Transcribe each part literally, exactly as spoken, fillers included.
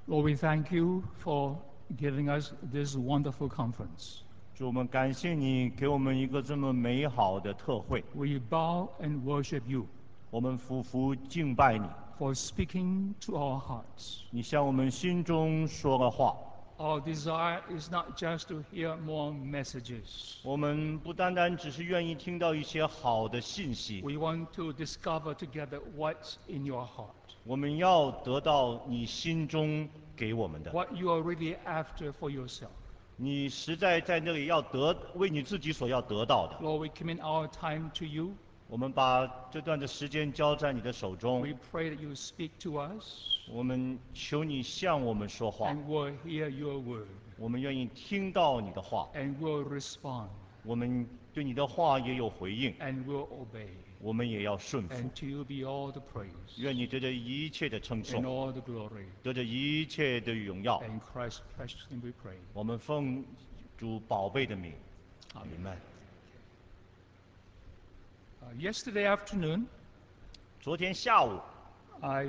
Lord, we thank you for giving us this wonderful conference. 主，我们感谢你给我们一个这么美好的特会， We bow and worship you 我们俯伏敬拜你， for speaking to our hearts. 你向我们心中说了话。 Our desire is not just to hear more messages. 我们不单单只是愿意听到一些好的信息， We want to discover together what's in your heart, 我们要得到你心中给我们的。 what you are really after for yourself. 你实在在那里要得为你自己所要得到的。 Lord, we commit our time to you. 我们把这段的时间交在你的手中 We，pray that you speak to us 我们求你向我们说话， and we'll hear your word 我们愿意听到你的话， and we'll respond 我们对你的话也有回应， and we'll obey. 我们也要顺服。 And to you be all the praise 愿你得着一切的称 and 颂， all the glory. 得着一切的荣耀。 In Christ's precious name we pray. 我们奉主宝贝的名，阿门。 Uh, yesterday afternoon, 昨天下午， I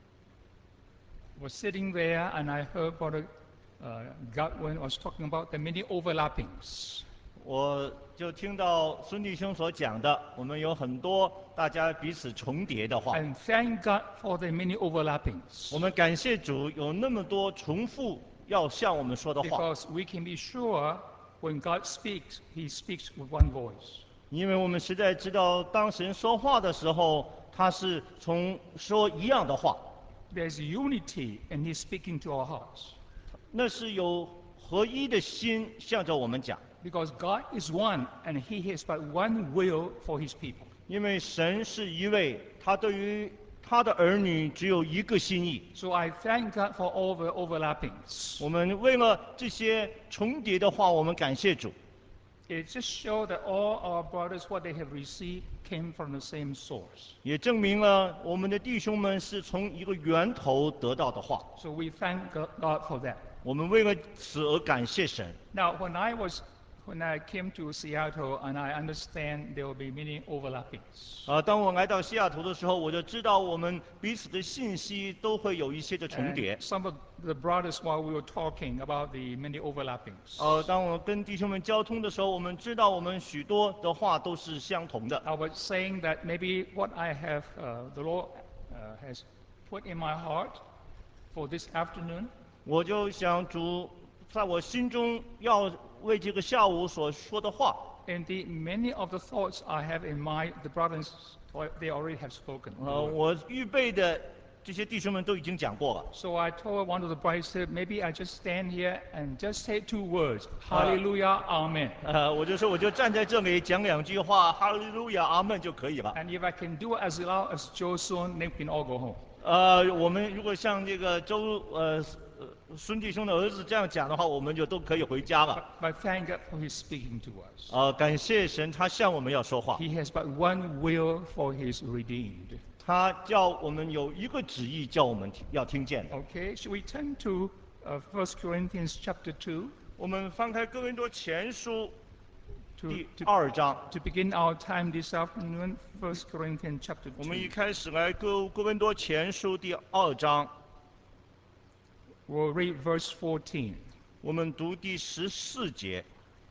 was sitting there and I heard Brother uh, Godwin was talking about the many overlappings. 我就听到孙弟兄所讲的，我们有很多大家彼此重叠的话。 And thank God for the many overlappings. 我们感谢主，有那么多重复要向我们说的话， Because we can be sure when God speaks, He speaks with one voice. 因为我们实在知道，当神说话的时候，他是从说一样的话， There's unity and He's speaking to our hearts. 那是有合一的心向着我们讲。 Because God is one and He has but one will for His people. 因为神是一位，他对于他的儿女只有一个心意。 So I thank God for all the overlappings. 我们为了这些重叠的话，我们感谢主。 It just shows that all our brothers, what they have received, came from the same source. 也证明了我们的弟兄们是从一个源头得到的话。 So we thank Go- God for that. 我们为了此而感谢神。 Now, when I was when I came to Seattle, and I understand there will be many overlappings. 啊，当我来到西雅图的时候，我就知道我们彼此的信息都会有一些的重 And 叠。 some of the brothers, while we were talking about the many overlappings, 呃，当我跟弟兄们交通的时候，我们知道我们许多的话都是相同的。 I was saying that maybe what I have, uh, the Lord uh, has put in my heart for this afternoon 我就想主在我心中要为这个下午所说的话， Indeed, many of the thoughts I have in mind, the brothers, they already have spoken. 呃，我预备的这些弟兄们都已经讲过了。 So I told one of the brothers, said, maybe I just stand here and just say two words, Hallelujah, Amen. 呃，我就说我就站在这里讲两句话，哈利路亚，阿门就可以了。 And if I can do it as loud as Joe Soon, then we can all go home. 呃，我们如果像这个周呃呃孙弟兄的儿子这样讲的话，我们就都可以回家了。 But thank God for His speaking to us. 呃，感谢神，他向我们要说话， He has but one will for His redeemed. 他叫我们有一个旨意，叫我们听要听见的。 Okay, should we turn to uh, First Corinthians chapter two 我们翻开哥林多前书 to, 第 to, 二章， to begin our time this afternoon? First Corinthians chapter 我们一 two. 开始来哥哥林多前书第二章， We'll read verse fourteen. 我们读第十四节。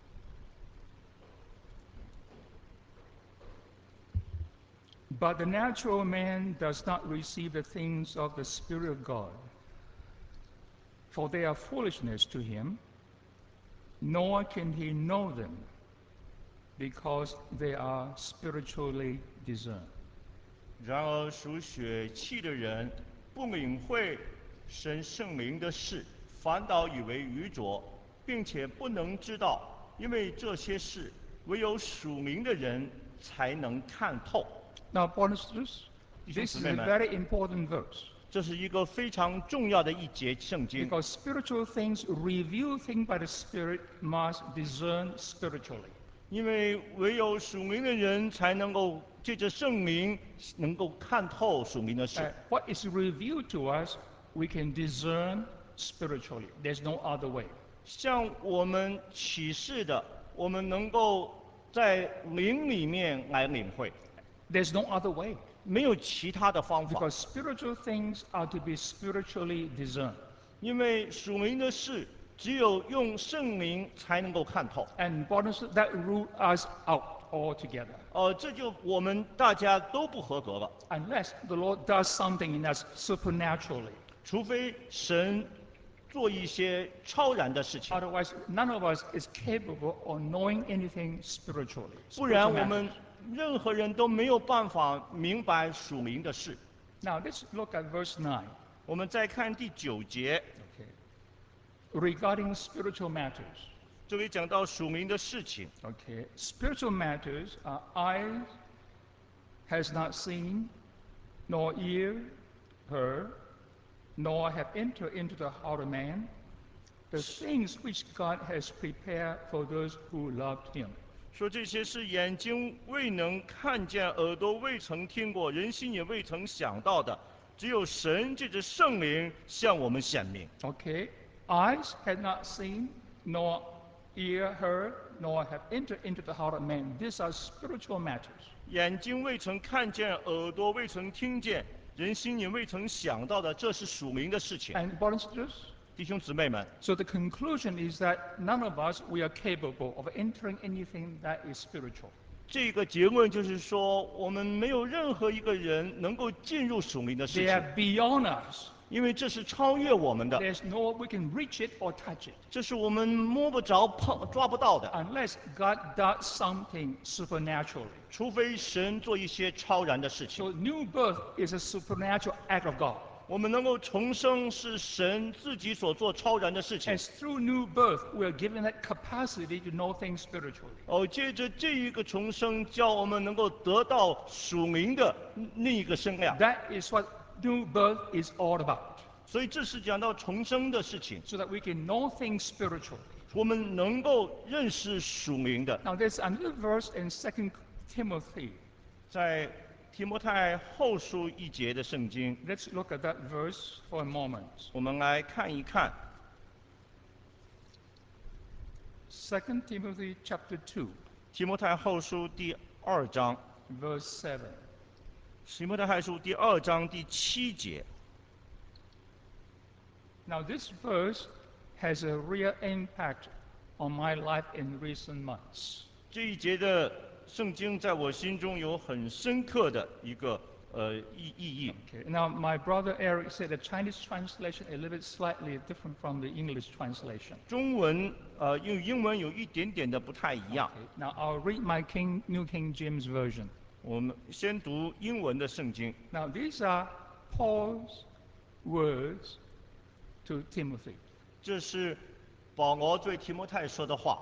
But the natural man does not receive the things of the Spirit of God, for they are foolishness to him, nor can he know them, because they are spiritually discerned. 然而属血气的人不领会神圣灵的事，反倒以为愚拙，并且不能知道，因为这些事唯有属灵的人才能看透。 Now, brothers and sisters, 弟兄 this 姊 is 妹 a 们， very important verse 这是一个非常重要的一节圣经， because spiritual things, revealed things by the Spirit, must discern spiritually. 因为唯有属灵的人才能够借着圣灵能够看透属灵的事。 Uh, what is revealed to us, we can discern spiritually. There's no other way. 像我们启示的，我们能够在灵里面来领会， There's no other way. 没有其他的方法。 Because spiritual things are to be spiritually discerned. 因为属灵的事只有用圣灵才能够看透。 And brothers, that rule us out altogether. 呃，这就我们大家都不合格了， Unless the Lord does something in us supernaturally. 除非神做一些超然的事情， Otherwise, none of us is capable of knowing anything spiritually. 不然 spiritual 我们 matters. 任何人都没有办法明白属灵的事。 Now let's look at verse nine. 我们再看第九节， Okay. Regarding spiritual matters. 这里讲到属灵的事情。 Okay. Spiritual matters are eyes has not seen, nor ear heard, nor have entered into the heart of man, the things which God has prepared for those who loved him. 说这些是眼睛未能看见，耳朵未曾听过，人心也未曾想到的，只有神借着圣灵向我们显明。 Okay. Eyes had not seen, nor ear heard, nor have entered into the heart of man. These are spiritual matters. 眼睛未曾看见，耳朵未曾听见，人心也未曾想到的，这是属灵的事情。 And brothers and sisters, 弟兄姊妹们， so the conclusion is that none of us we are capable of entering anything that is spiritual. 这个结论就是说，我们没有任何一个人能够进入属灵的事 They 情， are beyond us. 因为这是超越我们的， There's no we can reach it or touch it 这是我们摸不着、碰抓不到的， unless God does something supernaturally. 除非神做一些超然的事情。 So new birth is a supernatural act of God. 我们能够重生，是神自己所做超然的事情。 As through new birth, we are given that capacity to know things spiritually. 哦，借着这一个重生，叫我们能够得到属灵的另一个生量。 That is what new birth is all about. 所以这是讲到重生的事情， So that we can know things spiritually. 我们能够认识属灵的。 Now there's another verse in Second Timothy. 在提摩太后书一节的圣经， Let's look at that verse for a moment. 我们来看一看 Second Timothy chapter two, 提摩太后书第二章， verse seven. 提摩太后书第二章第七节。 Now this verse has a real impact on my life in recent months. 这一节的圣经在我心中有很深刻的一个呃意意义。 Okay. Now my brother Eric said the Chinese translation is a little bit slightly different from the English translation. 中文呃用英文有一点点的不太一样。 Okay. Now I'll read my King, New King James Version. 我们先读英文的圣经， Now these are Paul's words to Timothy. 这是保罗对提摩太说的话。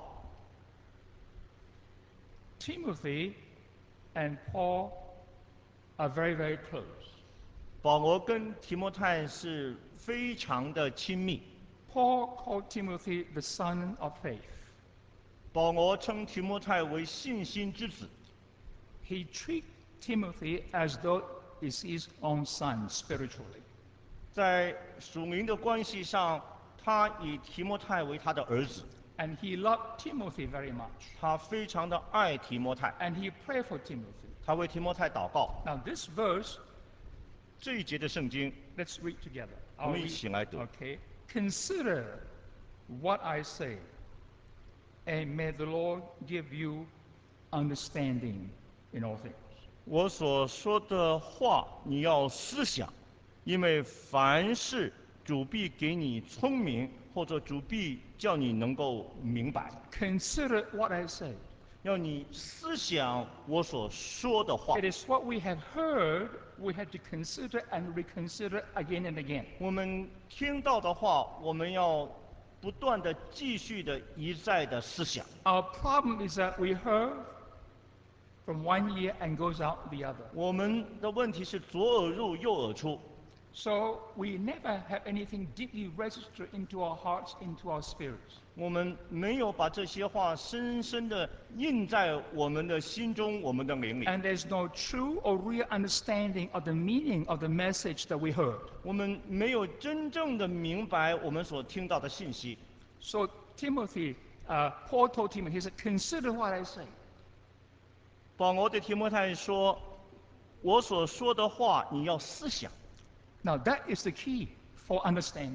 Timothy and Paul are very, very close. 保罗跟提摩太是非常的亲密。 Paul called Timothy the son of faith. 保罗称提摩太为信心之子， He treated Timothy as though it's his own son spiritually. 在属灵的关系上，他以提摩太为他的儿子， And he loved Timothy very much. 他非常的爱提摩太， And he prayed for Timothy. 他为提摩太祷告。 Now this verse, 这一节的圣经， let's read together. 我们一起来读。 Okay. Consider what I say, and may the Lord give you understanding in all things. 我所说的话，你要思想，因为凡事主必给你聪明，或者主必叫你能够明白。 Consider what I say. 要你思想我所说的话。 It is what we have heard, we have to consider and reconsider again and again. 我们听到的话，我们要不断的、继续的、一再的思想。 Our problem is that we heard from one ear and goes out the other. 我们的问题是左耳入右耳出， So we never have anything deeply registered into our hearts, into our spirits. 我们没有把这些话深深的印在我们的心中、我们的灵里。 And there's no true or real understanding of the meaning of the message that we heard. 我们没有真正的明白我们所听到的信息。 So Timothy, uh, Paul told Timothy, he said, consider what I say. 保罗对提摩太说：“我所说的话，你要思想。” Now that is the key for understanding.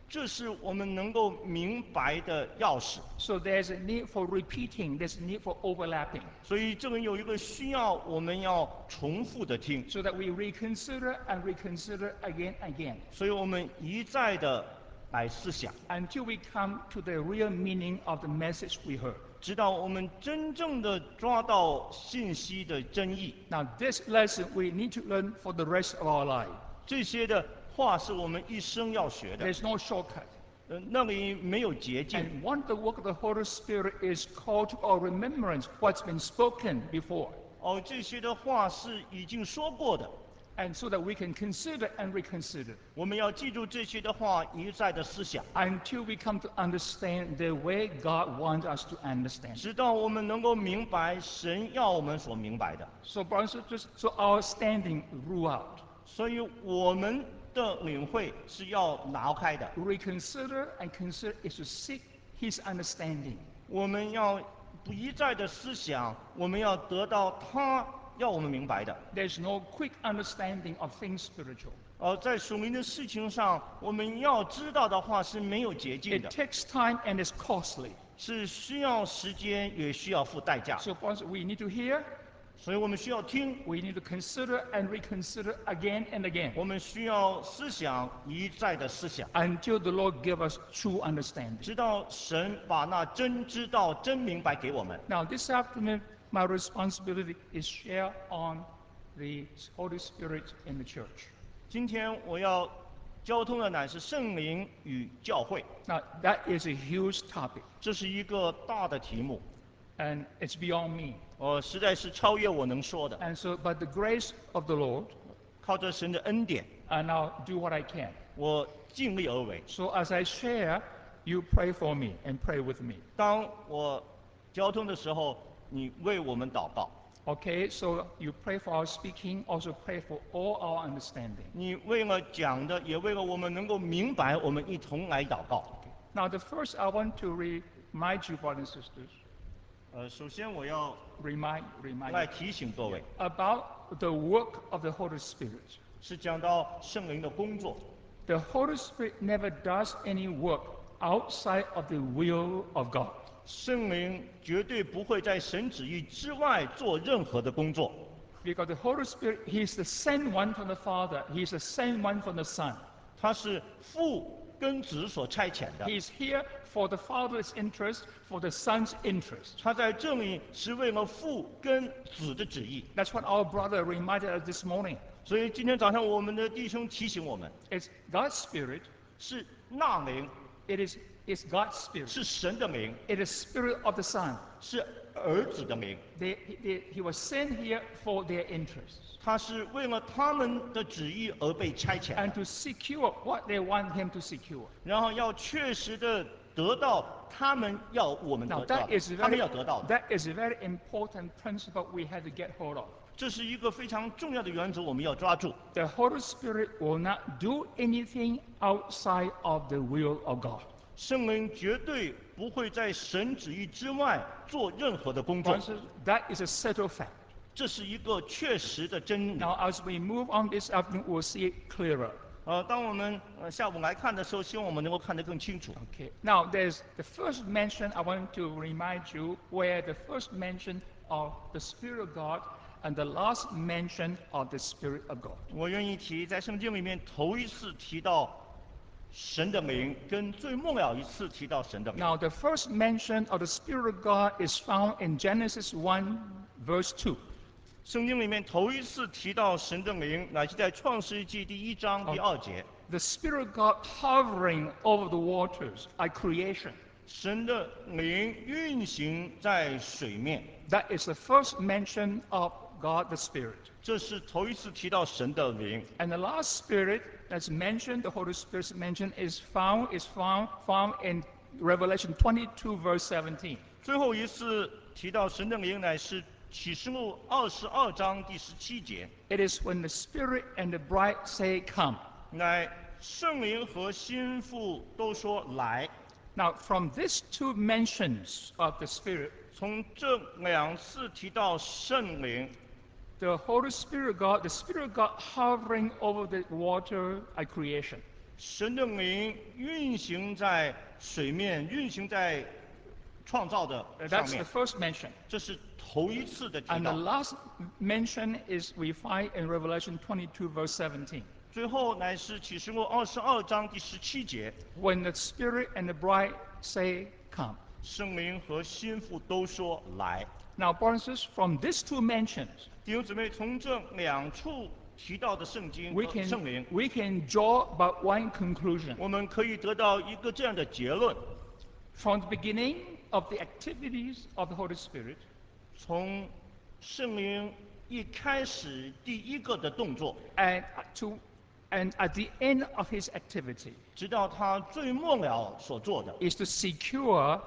这是我们能够明白的钥匙。 So there's a need for repeating, there's a need for overlapping, 所以这个有一个需要，我们要重复的听， so that we reconsider and reconsider again and again 所以我们一再的来思想， until we come to the real meaning of the message we heard. 直到我们真正的抓到信息的真意。 Now, this lesson we need to learn for the rest of our life. 这些的话是我们一生要学的， There's no shortcut. 呃，那里没有捷径。 And one of the work of the Holy Spirit is called to our remembrance what's been spoken before, 哦，这些的话是已经说过的， and so that we can consider and reconsider 我们要记住这些的话，一再的思想， until we come to understand the way God wants us to understand. 直到我们能够明白神要我们所明白的。 So, brothers and sisters, so our standing throughout. 所以我们的领会是要拿开的， Reconsider and consider is to seek His understanding. 我们要不一再的思想，我们要得到他要我们明白的。 There's no quick understanding of things spiritual. 而在属灵的事情上，我们要知道的话是没有捷径 It 的， takes time and it's costly. 是需要时间，也需要付代价。 So, brothers, we need to hear, 所以我们需要听， we need to consider and reconsider again and again 我们需要思想，一再的思想， until the Lord give us true understanding. 直到神把那真知道、真明白给我们。 Now, this afternoon, my responsibility is share on the Holy Spirit in the church. 今天我要交通的乃是圣灵与教会， Now, that is a huge topic, 这是一个大的题目， and it's beyond me. 呃，实在是超越我能说的。 And so, by the grace of the Lord, 靠着神的恩典， I now do what I can. 我尽力而为。 So, as I share, you pray for me and pray with me. 当我交通的时候，你为我们祷告， Okay, so you pray for our speaking, also pray for all our understanding. 你为了讲的，也为了我们能够明白，我们一同来祷告。 Now, the first I want to remind you, brothers and sisters, 呃，首先我要 remind, remind 来 you 提醒各位， about the work of the Holy Spirit. 是讲到圣灵的工作。 The Holy Spirit never does any work outside of the will of God. 圣灵绝对不会在神旨意之外做任何的工作， Because the Holy Spirit, He's the sent one from the Father, He's the sent one from the Son. 他是父跟子所差遣的。 He's here for the Father's interest, for the Son's interest. 他在这里是为了父跟子的旨意。 That's what our brother reminded us this morning. 所以今天早上我们的弟兄提醒我们， It's God's Spirit, 是那灵， it is it's God's Spirit. 是神的灵， It is Spirit of the Son. 是儿子的灵。 They, they, he was sent here for their interests 他是为了他们的旨意而被差遣的， and to secure what they want Him to secure. 然后要确实的得到他们要我们 Now 得到 that is 的，他们 very 要得到的。 that is a very important principle we have to get hold of. 这是一个非常重要的原则，我们要抓住。 The Holy Spirit will not do anything outside of the will of God. 圣灵绝对不会在神旨意之外做任何的工作， Brothers, that is a settled fact. 这是一个确实的真理。 Now, as we move on this afternoon, we'll see it clearer. 呃，当我们呃下午来看的时候，希望我们能够看得更清楚。 Okay. Now, there's the first mention I want to remind you, where the first mention of the Spirit of God and the last mention of the Spirit of God. 我愿意提，在圣经里面头一次提到神的名，跟最末了一次提到神的名。 Now, the first mention of the Spirit of God is found in Genesis one, verse two. 圣经里面头一次提到神的名，乃是在创世纪第一章第二节。 The Spirit of God hovering over the waters at creation. 神的灵运行在水面， That is the first mention of God the Spirit. 这是头一次提到神的灵。 And the last Spirit that's mentioned, the Holy Spirit's mentioned, is found is found found in Revelation twenty-two, verse seventeen. 最后一次提到神的灵，乃是启示录二十二章第十七节， It is when the Spirit and the bride say, "Come." 乃圣灵和心腹都说来。 Now, from these two mentions of the Spirit, 从这两次提到圣灵， the Holy Spirit of God, the Spirit of God hovering over the water at creation. 神的灵运行在水面，运行在创造的 Uh, 上 That's the 面， first mention. 这是头一次的提 And the 到。 last mention is we find in Revelation twenty-two, verse seventeen. 最后乃是启示录二十二章第十七节， When the Spirit and the bride say, Come. 圣灵和心腹都说来。 Now, brothers and sisters, from these two mentions, 弟兄姊妹，从这两处提到的圣经 we 和圣灵 can,，we can draw but one conclusion. 我们可以得到一个这样的结论： From the beginning of the activities of the Holy Spirit, 从圣灵一开始第一个的动作， and to and at the end of his activity 直到他最末了所做的， is to secure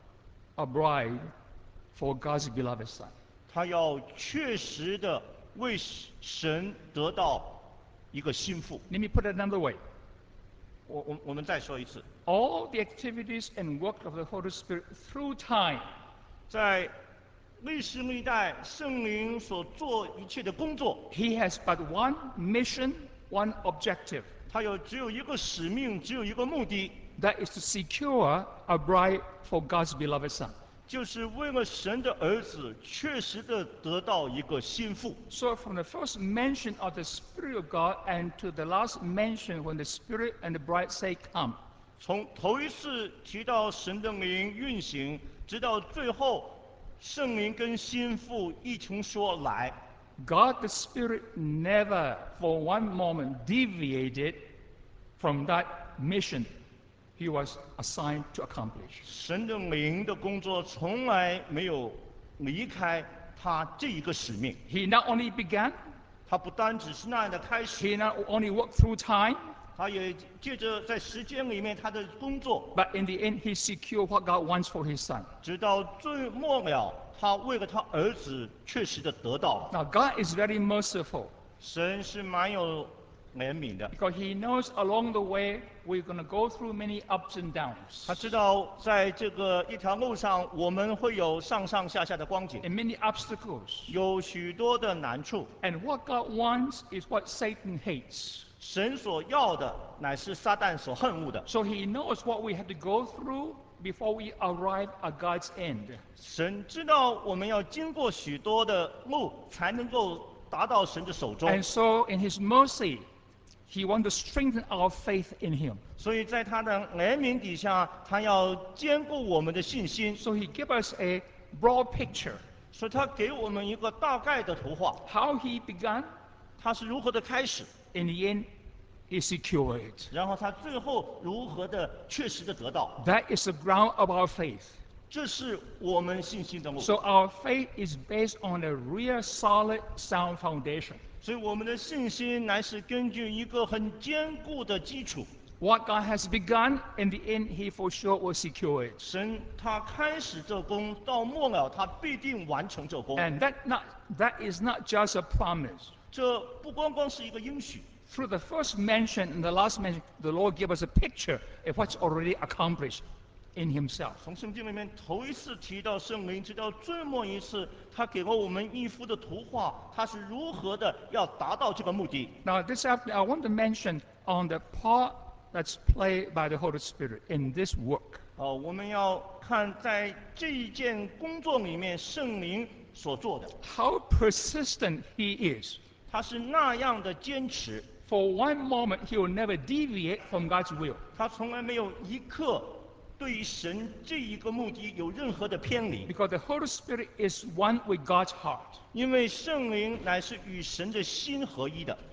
a bride for God's beloved Son. 他要确实的为神得到一个心腹。 Let me put it another way. 我我我们再说一次， All the activities and work of the Holy Spirit through time 在历史历代圣灵所做一切的工作， he has but one mission, one objective. 他有只有一个使命，只有一个目的， That is to secure a bride for God's beloved Son. 就是为了神的儿子确实的得到一个心腹。 So from the first mention of the Spirit of God and to the last mention when the Spirit and the bride say, Come, 从头一次提到神的灵运行，直到最后圣灵跟心腹一同说来， God the Spirit never for one moment deviated from that mission he was assigned to accomplish. 神的灵的工作从来没有离开他这一个使命。 He not only began, 他不单只是那样的开始， he not only worked through time, 他也借着在时间里面他的工作， but in the end he secured what God wants for his Son. 直到最末了，他为了他儿子确实的得到。 Now God is very merciful 神是蛮有怜悯的， because he knows along the way we're going to go through many ups and downs 他知道在这个一条路上，我们会有上上下下的光景， and many obstacles. 有许多的难处。 And what God wants is what Satan hates. 神所要的乃是撒旦所恨恶的。 So he knows what we have to go through before we arrive at God's end. 神知道我们要经过许多的路，才能够达到神的手中。 And so in his mercy, he wants to strengthen our faith in him. 所以在他的怜悯底下，他要兼顾我们的信心， So he gives us a broad picture 所以他给我们一个大概的图画， how he began, 他是如何的开始， in the end, he secured it. 然后他最后如何的确实的得到。 That is the ground of our faith. 这是我们信心的路。 So our faith is based on a real solid, sound foundation. 所以我们的信心乃是根据一个很坚固的基础。 What God has begun, in the end, he for sure will secure it. 神他开始这功，到末了他必定完成这功。 And that, not, that is not just a promise. 这不光光是一个应许。 Through the first mention and the last mention, the Lord gave us a picture of what's already accomplished in himself. 从圣经里面头一次提到圣灵，直到最末一次，他给了我们一幅的图画，他是如何的要达到这个目的。 Now, this afternoon, I want to mention on the part that's played by the Holy Spirit in this work. 哦，我们要看在这一件工作里面，圣灵所做的， How persistent he is. 他是那样的坚持， For one moment, he will never deviate from God's will. 他从来没有一刻对于神这一个目的有任何的偏离， Because the Holy Spirit is one with God's heart. 因为圣灵乃是与神的心合一的。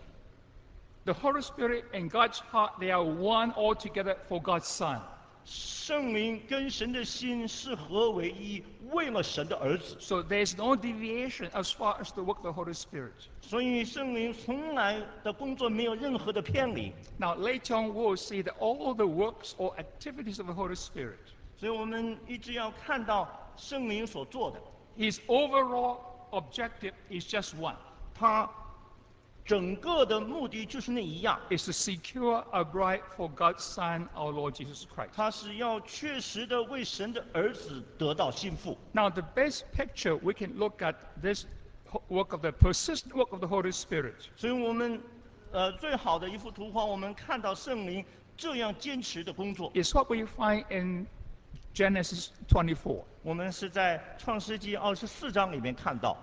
The Holy Spirit and God's heart, they are one altogether for God's Son. 圣灵跟神的心是合为一，为了神的儿子。 So there's no deviation as far as the work of the Holy Spirit. 所以圣灵从来的工作没有任何的偏离。 Now, later on, we'll see that all the works or activities of the Holy Spirit, 所以我们一直要看到圣灵所做的， his overall objective is just one. 他整个的目的就是那一样， Is to secure a bride for God's Son, our Lord Jesus Christ. 他是要确实的为神的儿子得到心腹。 Now, the best picture we can look at this ho- work of the persistent work of the Holy Spirit 所以我们呃最好的一幅图画，我们看到圣灵这样坚持的工作。 It's what we find in Genesis twenty-four. 我们是在创世纪二十四章里面看到，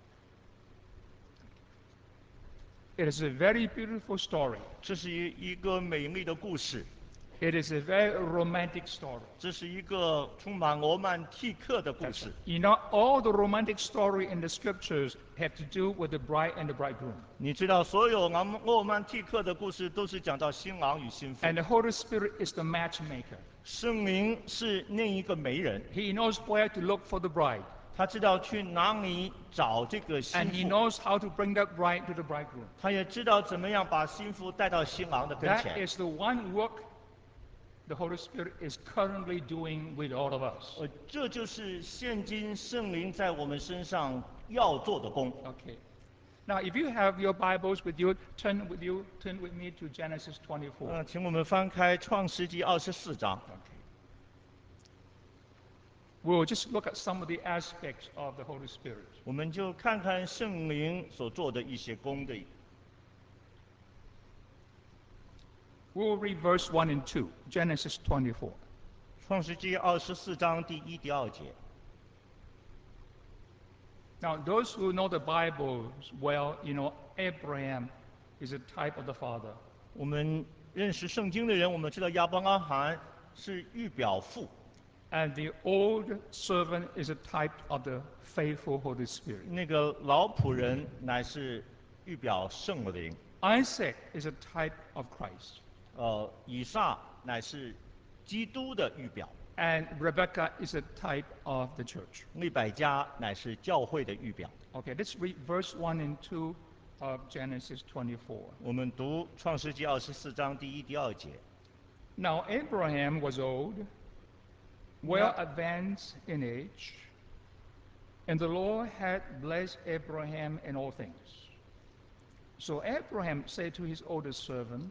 It is a very beautiful story. 这是一一个美丽的故事， It is a very romantic story. 这是一个充满罗曼蒂克的故事。 You know, all the romantic story in the scriptures have to do with the bride and the bridegroom. 你知道，所有罗罗曼蒂克的故事都是讲到新郎与新妇， And the Holy Spirit is the matchmaker. 圣灵是另一个媒人， He knows where to look for the bride. 他知道去哪里找这个新 And he 妇， knows how to bring that bride to the bridegroom. 他也知道怎么样把新妇带到新郎的跟 That 前。 is the one work the Holy Spirit is currently doing with all of us. 呃，这就是现今圣灵在我们身上要做的工。 Okay. Now, if you have your Bibles with you, turn with you, turn with me to Genesis twenty-four. 嗯、请我们翻开创世纪二十四章， Okay. We'll just look at some of the aspects of the Holy Spirit. 我们就看看圣灵所做的一些功的。 We'll read verse one and two, Genesis twenty-four. 创世纪二十四章第一、第二节。 Now, those who know the Bible well, you know, Abraham is a type of the father. 我们认识圣经的人，我们知道亚伯拉罕是预表父， And the old servant is a type of the faithful Holy Spirit. 那个老仆人乃是预表圣灵， Isaac is a type of Christ. 呃，以撒乃是基督的预表， And Rebecca is a type of the church. 利百加乃是教会的预表。 Okay, let's read verse one and two of Genesis twenty-four. 我们读创世纪二十四章第一、第二节。 Now Abraham was old, well advanced in age, and the Lord had blessed Abraham in all things. So Abraham said to his oldest servant,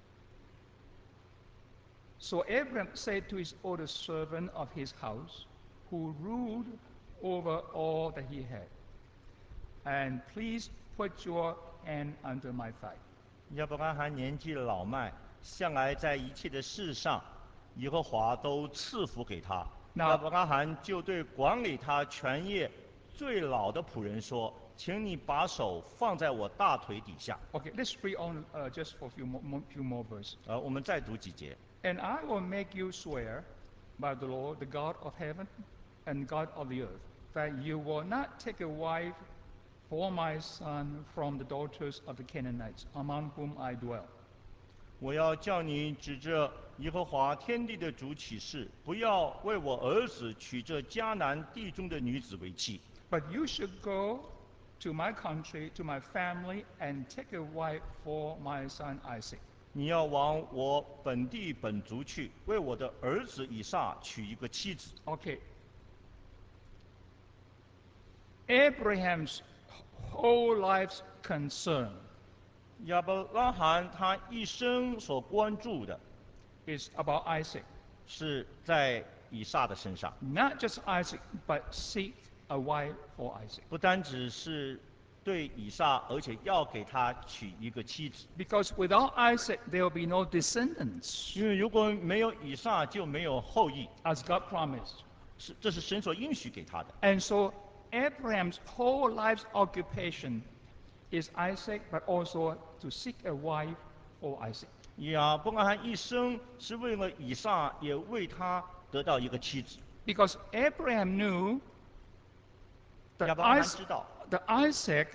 So Abraham said to his oldest servant of his house, who ruled over all that he had, and please put your hand under my thigh. 亚伯拉罕年纪老迈，向来在一切的事上，耶和华都赐福给他。 那亚伯拉罕就对管理他全业最老的仆人说：“请你把手放在我大腿底下。 Okay, let's read on uh, just for a few more, more- few more verses. ” 呃，我们再读几节。 And I will make you swear by the Lord, the God of heaven and God of the earth, that you will not take a wife for my son from the daughters of the Canaanites, among whom I dwell. 我要叫你指着耶和华天地的主起誓，不要为我儿子娶这迦南地中的女子为妻， But you should go to my country, to my family, and take a wife for my son Isaac. 你要往我本地本族去，为我的儿子以撒娶一个妻子。 Okay. Abraham's whole life's concern 亚伯拉罕他一生所关注的 is about Isaac. 是在以撒的身上， Not just Isaac, but seek a wife for Isaac. 不单只是对以撒，而且要给他娶一个妻子。 Because without Isaac, there will be no descendants, 因为如果没有以撒，就没有后裔， as God promised. 是这是神所应许给他的。 And so Abraham's whole life's occupation is Isaac, but also to seek a wife for Isaac. 亚伯拉罕一生是为了以撒，也为他得到一个妻子。 Because Abraham knew 亚 that 伯拉罕 Isaac, 知道， that Isaac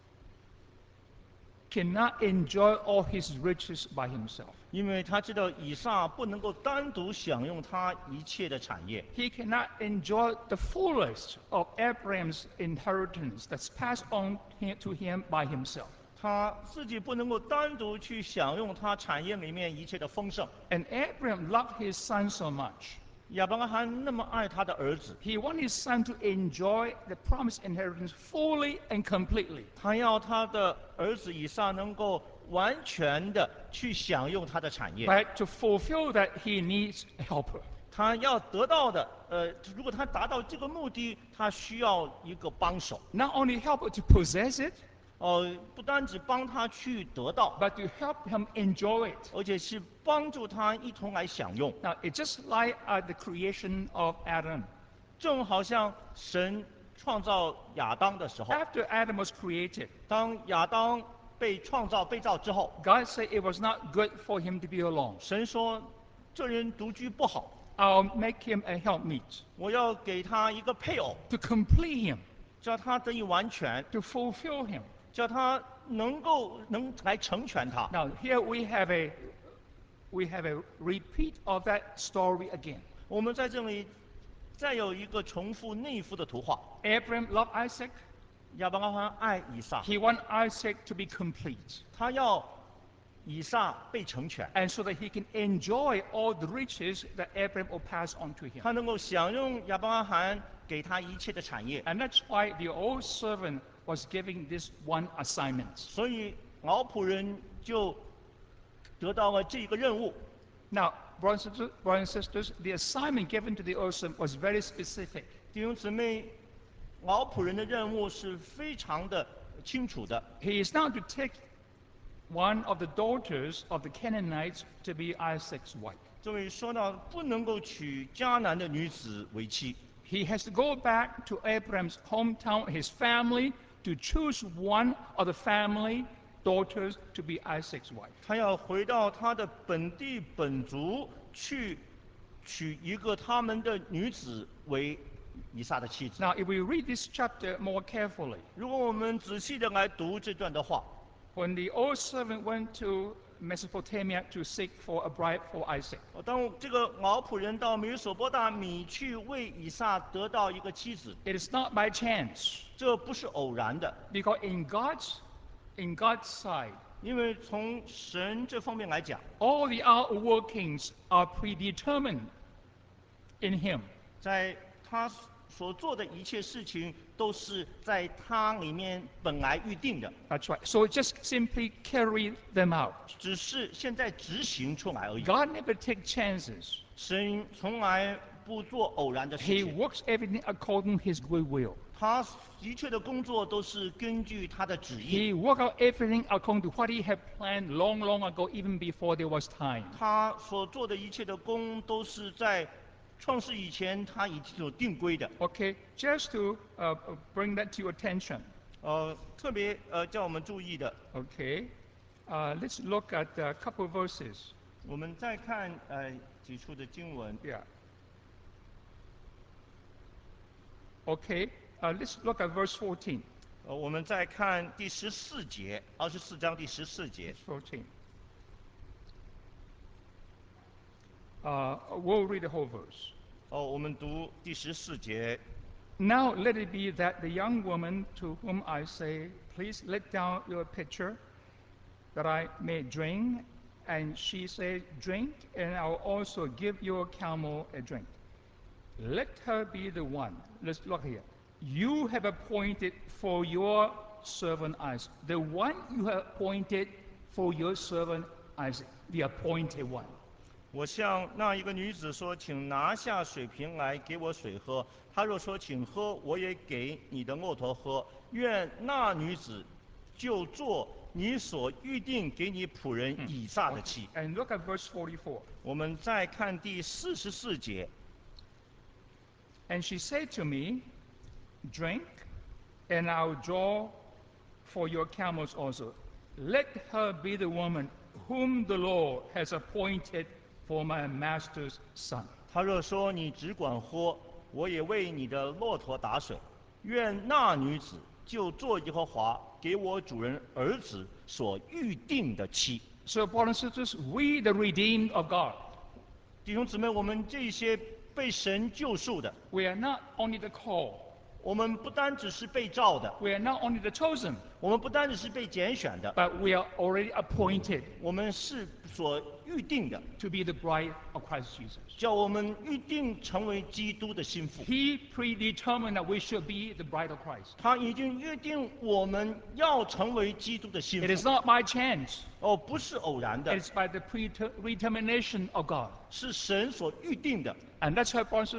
cannot enjoy all his riches by himself. 因为他知道以撒不能够单独享用他一切的产业， He cannot enjoy the fullest of Abraham's inheritance that's passed on hi- to him by himself. 他自己不能够单独去享用他产业里面一切的丰盛。 And Abraham loved his son so much. 亚伯拉罕那么爱他的儿子， He wanted his son to enjoy the promised inheritance fully and completely. 他要他的儿子以撒能够完全的去享用他的产业。 But to fulfill that, he needs a helper. 他要得到的，呃，如果他达到这个目的，他需要一个帮手。 Not only helper to possess it, 哦，不单只帮他去得到， but to help him enjoy it. 而且是帮助他一同来享用。 Now, it's just like uh, the creation of Adam. 正好像神创造亚当的时候， After Adam was created, 当亚当被创造被造之后， God said it was not good for him to be alone. 神说这人独居不好， I'll make him a helpmeet 我要给他一个配偶， to complete him, 叫他得以完全， to fulfill him. 叫他能够能来成全他。 Now, here we have a we have a repeat of that story again. 我们在这里再有一个重复内服的图画。 Abraham loved Isaac. 亚伯拉罕爱以撒， He wanted Isaac to be complete, 他要以撒被成全， and so that he can enjoy all the riches that Abraham will pass on to him. 他能够享用亚伯拉罕给他一切的产业。 And that's why the old servant was giving this one assignment. 所以老仆人就得到了这个任务。 Now, brothers and sisters, brothers and sisters, the assignment given to the old servant was very specific. 弟兄姊妹，老仆人的任务是非常的清楚的。 He is now to take one of the daughters of the Canaanites to be Isaac's wife. 这位说到不能够娶迦南的女子为妻， He has to go back to Abraham's hometown, his family, to choose one of the family daughters to be Isaac's wife. 他要回到他的本地本族去娶一个他们的女子为以撒的妻子。 Now, if we read this chapter more carefully, 如果我们仔细的来读这段的话， when the old servant went to Mesopotamia to seek for a bride for Isaac, 哦当这个老仆人到米索波大米去为以撒得到一个妻子， it is not by chance, 这不是偶然的， because in God's in God's side, 因为从神这方面来讲， all the outworkings are predetermined in Him. 在他所做的一切事情都是在他里面本来预定的， That's right. So just simply carry them out. 只是现在执行出来而已。 God never takes chances. 神从来不做偶然的事 He 情， works everything according to His good will. 他一切的工作都是根据他的旨意， He worked out everything according to what He had planned long, long ago, even before there was time. 他所做的一切的工都是在创世以前他已经有定规的。 Okay, just to uh, bring that to your attention. 呃，特别呃叫我们注意的， Okay, uh, let's look at a couple of verses. 我们再看呃几处的经文。 Yeah. Okay, uh, let's look at verse fourteen. 呃，我们再看第十四节，二十四章第十四节。 fourteen. Uh, we'll read the whole verse. 哦，我们读第十四节。 Now let it be that the young woman to whom I say, please let down your pitcher, that I may drink, and she said, drink, and I'll also give your camel a drink. Let her be the one. Let's look here. You have appointed for your servant Isaac. The one you have appointed for your servant Isaac, the appointed one. 我向那一个女子说：“请拿下水瓶来，给我水喝。”她若说：“请喝，我也给你的骆驼喝。”愿那女子就做你所预定给你仆人以撒的妻。 And look at verse forty-four. 我们再看第四十四节。 And she said to me, drink, and I'll draw for your camels also. Let her be the woman whom the Lord has appointed for my master's son. 她若说：“你只管喝，我也为你的骆驼打水。”愿那女子就做耶和华给我主人儿子所预定的妻。 So, brothers and sisters, we, the redeemed of God, 弟兄姊妹，我们这些被神救赎的， we are not only the called, 我们不单只是被召的， we are not only the chosen, 我们不单只是被拣选的， but we are already appointed 我们是所预定的， to be the bride of Christ Jesus. 叫我们预定成为基督的心腹。 He predetermined that we should be the bride of Christ. 他已经约定我们要成为基督的心 It is 腹， not by chance. 哦，不是偶然的 It，is by the predetermination of God. 是神所预定的。 And that's why, brothers and sisters,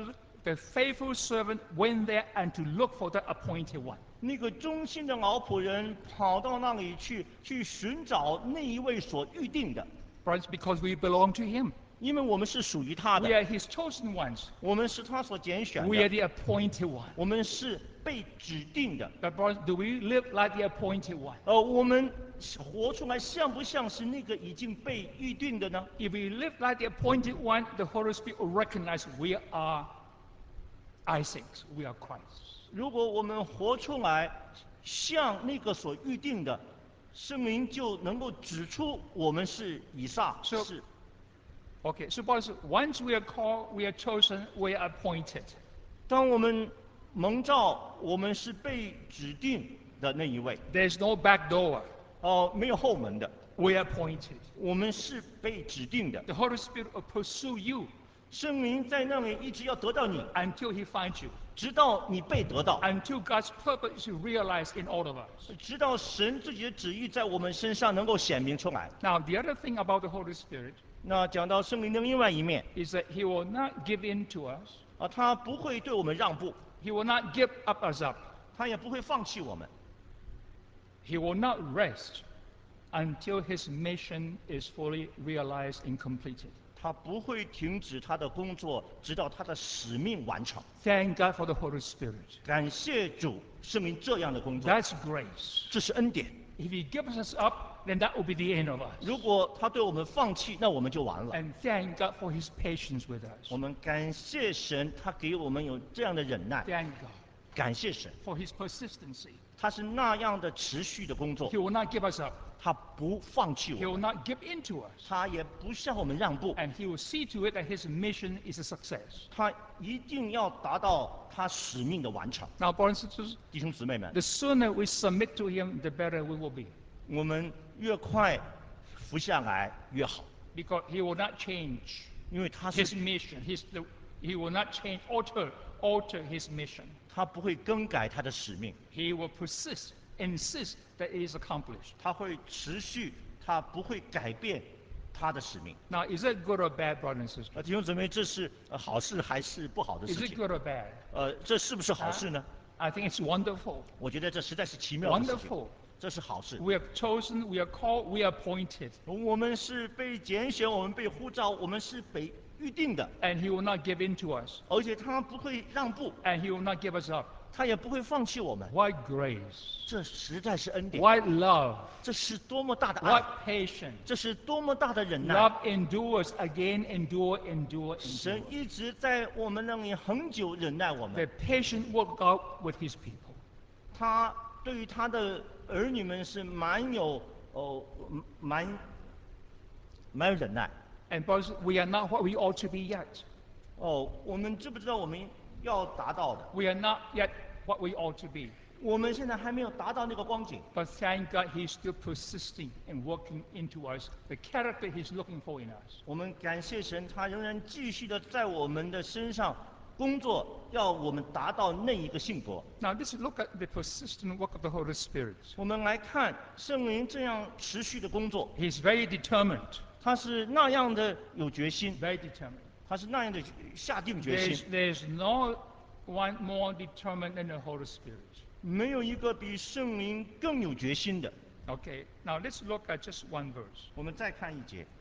The faithful servant went there and to look for the appointed one. 那个忠心的老仆人跑到那里去，去寻找那一位所预定的， Brothers, because we belong to him. 因为我们是属于他 We 的， are his chosen ones. 我们是他所拣选 We are 的， the appointed one. 我们是被指定的。 But brothers, do we live like the appointed one? 呃，我们活出来像不像是那个已经被预定的呢？ If we live like the appointed one, the Holy Spirit will recognize we are Isaacs, we are Christ. 如果我们活出来像那个所预定的，圣灵就能够指出我们是以撒， So- 是 Okay, so brothers, once we are called, we are chosen, we are appointed. 当我们蒙召，我们是被指定的那一位。 There's no back door. 哦，没有后门的， We are appointed. 我们是被指定的。 The Holy Spirit will pursue you 圣灵在那里一直要得到你， until he finds you, 直到你被得到， until God's purpose is realized in all of us. 直到神自己的旨意在我们身上能够显明出来。 Now, the other thing about the Holy Spirit 那讲到圣灵的另外一面 is that he will not give in to us. 啊，他不会对我们让步， He will not give up us up. 他也不会放弃我们， He will not rest until his mission is fully realized and completed. 他不会停止他的工作，直到他的使命完成。 Thank God for the Holy Spirit. 感谢主，圣灵这样的工作， That's grace. 这是恩典。 If he gives us up, then that will be the end of us. 如果他对我们放弃，那我们就完了。 And thank God for his patience with us. 我们感谢神，他给我们有这样的忍耐。 Thank God 感谢神， for his persistency. 他是那样的持续的工作 He，will not give us up. 他不放弃 He 我 will 们， not give in to us. 他也不向我们让步， And he will see to it that his mission is a success. 他一定要达到他使命的完成。 Now, brothers and sisters, 弟兄姊妹们， the sooner we submit to him, the better we will be. 我们越快服下来越好， Because he will not change 因为他 his 是 mission. His, the, he will not change, alter, alter his mission. 他不会更改他的使命， He will persist, insist that it is accomplished. 他会持续，他不会改变他的使命。 Now, is it good or bad, brothers and sisters? 呃，弟兄姊妹，这是呃好事还是不好的 Is 事 it 情？ good or bad? 呃，这是不是好事呢？ I think it's wonderful. 我觉得这实在是奇妙的事情， Wonderful. 这是好事。 We are chosen, we are called, we are appointed. 我们是被拣选，我们被呼召，我们是被预定的， And he will not give in to us. 而且他不会让步， And he will not give us up. 他也不会放弃我们。 What grace. 这实在是恩典， What love. 这是多么大的爱， What patience. 这是多么大的忍耐。 Love endures again, endure, endure, 神 endure. 一直在我们那里很久忍耐我 The 们， patient work out with his people. 他对于他的儿女们是蛮有哦蛮蛮有忍耐。 And brothers, we are not what we ought to be yet. 哦，我们知不知道我们要达到的？ We are not yet what we ought to be. 我们现在还没有达到那个光景， But thank God he's still persisting and working into us the character he's looking for in us. 我们感谢神，他仍然继续的在我们的身上工作，要我们达到那一个性格。 Now, let's look at the persistent work of the Holy Spirit. 我们来看圣灵这样持续的工作， He's very determined. 他是那样的有决心， Very determined. 他是那样的下定决 There's, 心。 there's no one more determined than the Holy Spirit. 没有一个比圣灵更有决心的。 Okay, now let's look at just one verse. 我们再看一节，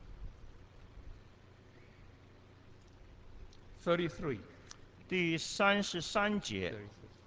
thirty-three. 第三十三节。 thirty-three.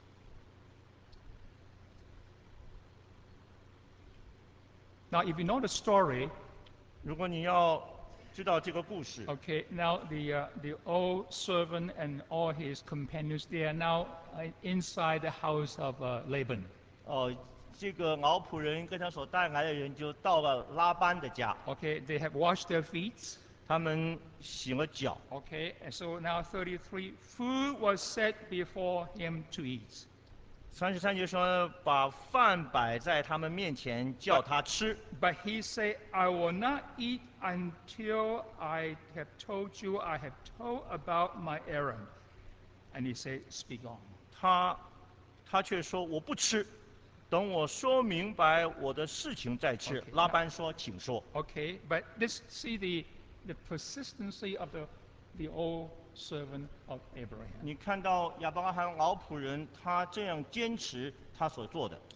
Now, if you know the story, 如果你要知道这个故事， okay, now the, uh, the old servant and all his companions, they are now uh, inside the house of uh, Laban. 哦、这个老仆人跟他所带来的人就到了拉班的家， Okay, they have washed their feet. 他们洗了脚。 Okay, and so now thirty-three, food was set before him to eat. 三十三节说，把饭摆在他们面前，叫他吃。 But he said, I will not eat until I have told you I have told about my errand. And he said, speak on. 他他却说我不吃，等我说明白我的事情再吃。 OK， 拉班说，请说。 Okay, but let's see the, the persistency of the, the old servant of Abraham. 你看到亚伯拉罕老仆人，他这样坚持他所做的，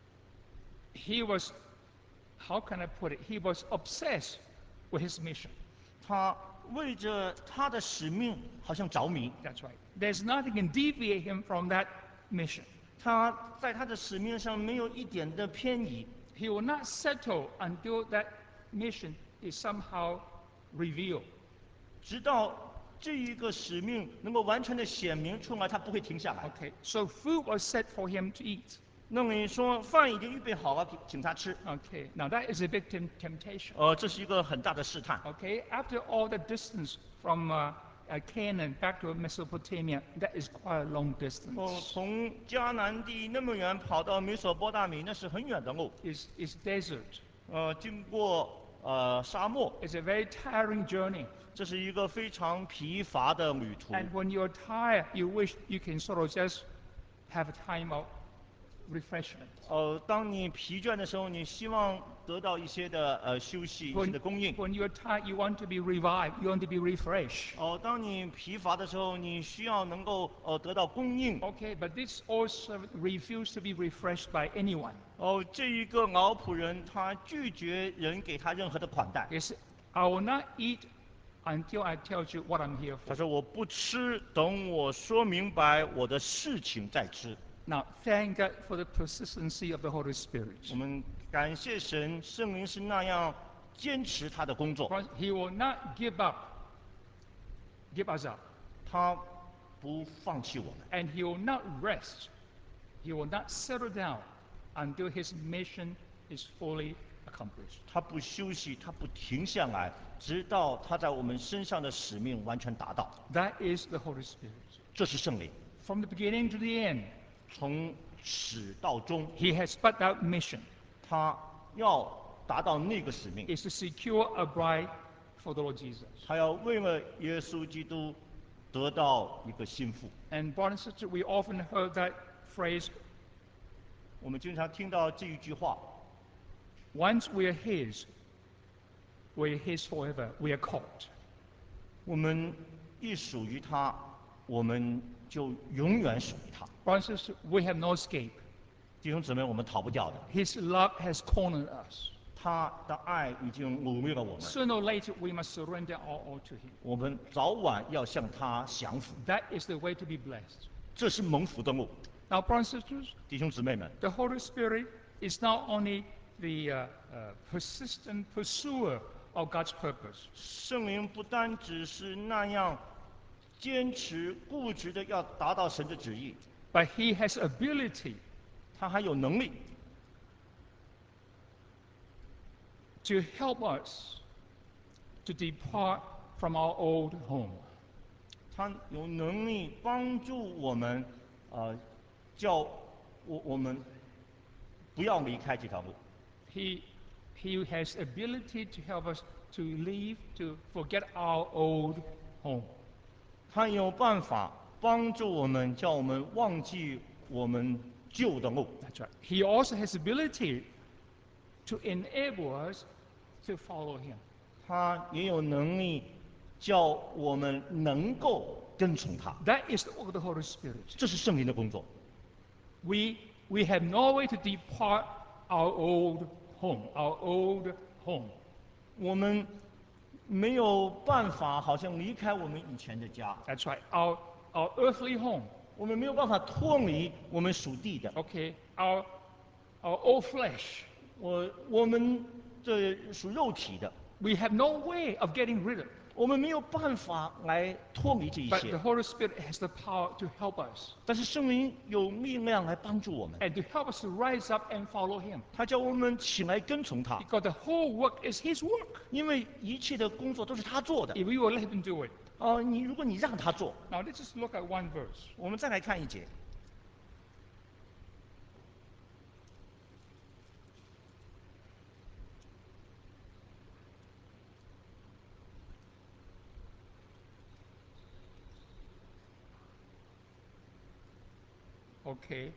He was, how can I put it? He was obsessed with his mission. 他为着他的使命好像着迷， That's right. There's nothing can deviate him from that mission. 他在他的使命上没有一点的偏移， He will not settle until that mission is somehow revealed. 直到这一个使命能够完全的显明出来，他不会停下来。 Okay, so food was set for him to eat. 那么你说饭已经预备好了，请他吃， Okay, now that is a big tem- temptation. 呃，这是一个很大的试探。 Okay, after all the distance from uh, uh, Canaan back to Mesopotamia, that is quite a long 哦， distance. 从迦南地那么远跑到美索不达米，那是很远的路， It's, it's desert. 呃，经过呃沙漠， It's a very tiring journey. 这是一个非常疲乏的旅途。 And when you're tired, you wish you can sort of just have a time of refreshment. 呃，当你疲倦的时候，你希望得到一些的呃休息，一些 When, 的供应。 when you're tired, you want to be revived, you want to be refreshed. 哦，当你疲乏的时候，你需要能够呃得到供应。 Okay, but this also refused to be refreshed by anyone. 哦，这一个老仆人他拒绝人给他任何的款待， He said, I will not eat until I tell you what I'm here 他 for. 说我不吃，等我说明白我的事情再吃。 Now, thank God for the persistency of the Holy Spirit. 我们感谢神，圣灵是那样坚持他的工作， Because He will not give up, give us up. 他不放弃我们， And He will not rest. He will not settle down until His mission is fully accomplished. 他不休息，他不停下来，直到他在我们身上的使命完全达到。 That is the Holy Spirit. 这是圣灵， From the beginning to the end, 从始到终， He has put out mission. 他要达到那个使命， Is to secure a bride for the Lord Jesus. 他要为了耶稣基督得到一个心腹。 And brothers and sisters, we often heard that phrase, 我们经常听到这一句话： once we are His, we're His forever. We are caught. 我们一属于他，我们就永远属于他。 Brothers and sisters, we have no escape. 弟兄姊妹，我们逃不掉的， His love has cornered us. 他的爱已经掳掠了我们， Sooner or later, we must surrender all, all to Him. 我们早晚要向他降服， That is the way to be blessed. 这是蒙福的路。 Now, brothers and sisters, 弟兄姊妹们， the Holy Spirit is not only the uh, uh, persistent pursuer of God's purpose, 圣灵不单只是那样坚持固执的要达到神的旨意， but He has ability 他还有能力 to help us to depart from our old home. 他有能力帮助我们，呃，叫我我们不要离开这条路。 He, he has ability to help us to leave, to forget our old home. 他有办法帮助我们，叫我们忘记我们旧的路。 That's right. He also has ability to enable us to follow Him. 他也有能力叫我们能够跟从他。 That is the work of the Holy Spirit. 这是圣灵的工作。 We, we have no way to depart our old home, our old home. 我们没有办法，好像离开我们以前的家， That's right. Our, our earthly home, 我们没有办法脱离我们属地的。 okay, our, our old flesh. 我我们这属肉体的， We have no way of getting rid of it. 我们没有办法来脱离这一 But the 些。 Holy Spirit has the power to help us 但是圣灵有力量来帮助我们， and to help us to rise up and follow Him. 他叫我们起来跟从他， Because the whole work is His work. 因为一切的工作都是他做的。 If we will let Him do it. 哦、你如果你让他做， Now let's just look at one verse. 我们再来看一节， Okay.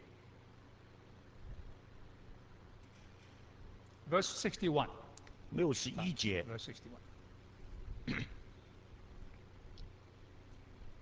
Verse sixty-one. 六十一节， Verse sixty-one.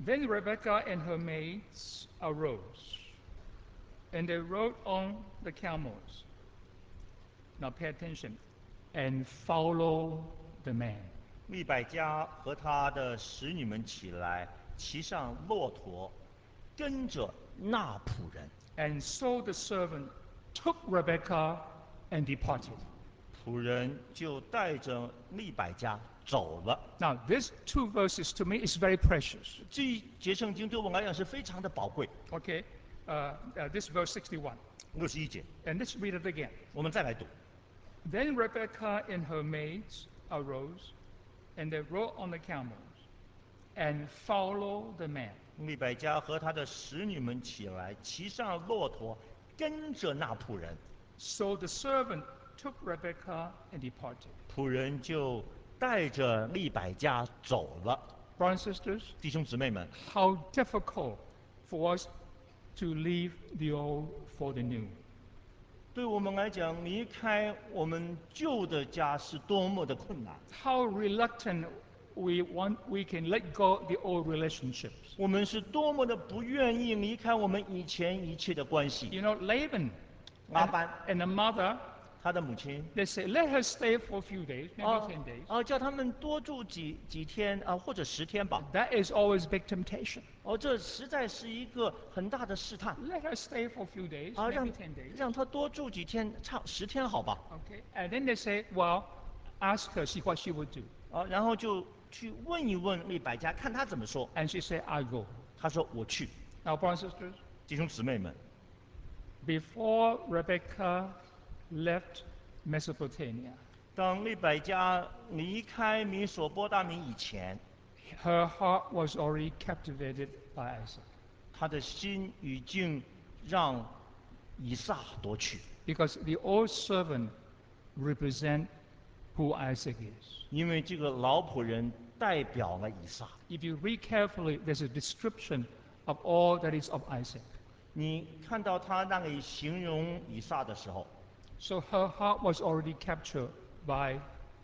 Then Rebekah and her maids arose, and they rode on the camels. Now pay attention, and follow the man. 利百加和他的使女们起来，骑上骆驼，跟着那仆人。 And so the servant took Rebekah and departed. 仆人就带着利百加走了。 Now, these two verses to me is very precious. 这一节圣经对我来讲是非常的宝贵。 Okay, uh, uh, this verse sixty-one. 六十一节， And let's read it again. 我们再来读。 Then Rebekah and her maids arose, and they rode on the camels, and followed the man. 利百加和他的使女们起来，骑上骆驼，跟着那仆人。 So the servant took Rebekah and departed. 仆人就带着利百加走了。 Brothers and sisters, 弟兄姊妹们， how difficult for us to leave the old for the new. 对我们来讲，离开我们旧的家是多么的困难。 How reluctant we want we can let go the old relationships. 我们是多么的不愿意离开我们以前一切的关系。 You know, Laban 拉 and, 班 and the mother, 他的母亲 they say, let her stay for a few days, maybe 啊 ten days. 啊，叫他们多住几几天啊，或者十天吧。 That is always big temptation. 哦，这实在是一个很大的试探 Let her stay for a few days, 啊，让 maybe ten days. 让他多住几天，差十天好吧？ Okay, and then they say, well, ask her, see what she would do. 啊，然后就去问一问利百加，看他怎么说。 And she said, I go. 他说我去。 Now, brothers and sisters, 弟兄姊妹们， before Rebekah left Mesopotamia, 当利百加离开米索波大米以前， her heart was already captivated by Isaac. 他的心已经让以撒夺去， Because the old servant represent who Isaac is. 因为这个老仆人代表了以撒。 If you read carefully, there's a description of all that is of Isaac. 你看到他那里形容以撒的时候， So her heart was already captured by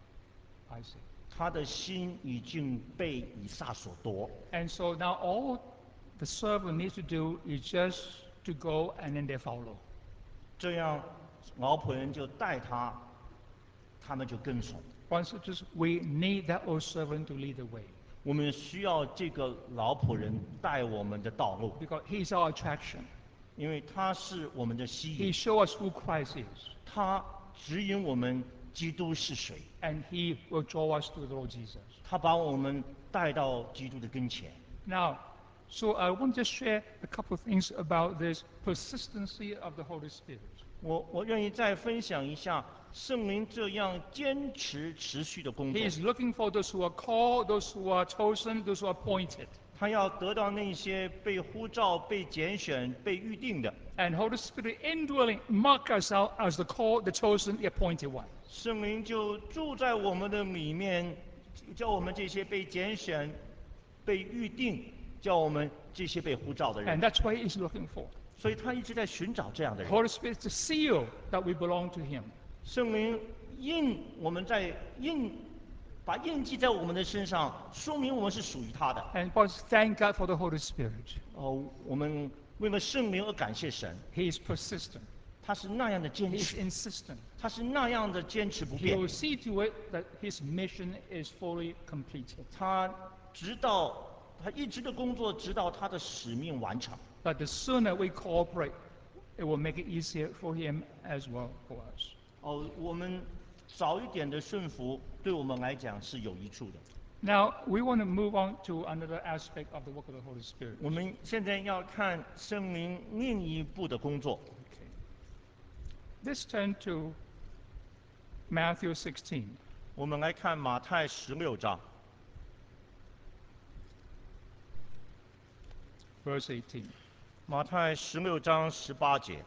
Isaac. 他的心已经被以撒所夺。 And so now all the servant needs to do is just to go and then they follow. 这样，老仆人就带他，他们就跟从。 Brothers and sisters, we need that old servant to lead the way 我们需要这个老仆人带我们的道路， because he's our attraction. 因为他是我们的吸 He 引， shows us who Christ is, 他指引我们基督是谁， and he will draw us to the Lord Jesus. 他把我们带到基督的跟前。 Now, so I want to share a couple of things about this persistency of the Holy Spirit. 我我愿意再分享一下圣灵这样坚持持续的工作 He，is looking for those who are called, those who are chosen, those who are appointed. 他要得到那些被呼召、被拣选、被预定的。 And Holy Spirit indwelling mark us out as the called, the chosen, the appointed one. 圣灵就住在我们的里面，叫我们这些被拣选、被预定，叫我们这些被呼召的人 And。that's what He is looking for. 所以他一直在寻找这样的人。 Holy Spirit is the seal that we belong to Him. 圣灵印我们在印，把印记在我们的身上，说明我们是属于他的。 And but thank God for the Holy Spirit. 哦，我们为了圣灵而感谢神， He is persistent. 他是那样的坚 He is 持， insistent. 他是那样的坚持不 He 变 will。see to it that His mission is fully completed. 他直到他一直的工作，直到他的使命完成。 But the sooner we cooperate, it will make it easier for Him as well for us. 哦，我们早一点的顺服，对我们来讲是有益处的。 Now, we want to move on to another aspect of the work of the Holy Spirit. 我们现在要看圣灵另一步的工作。 Okay. Let's turn to Matthew sixteen. 我们来看马太十六章 Verse eighteen. 马太十六章十八节。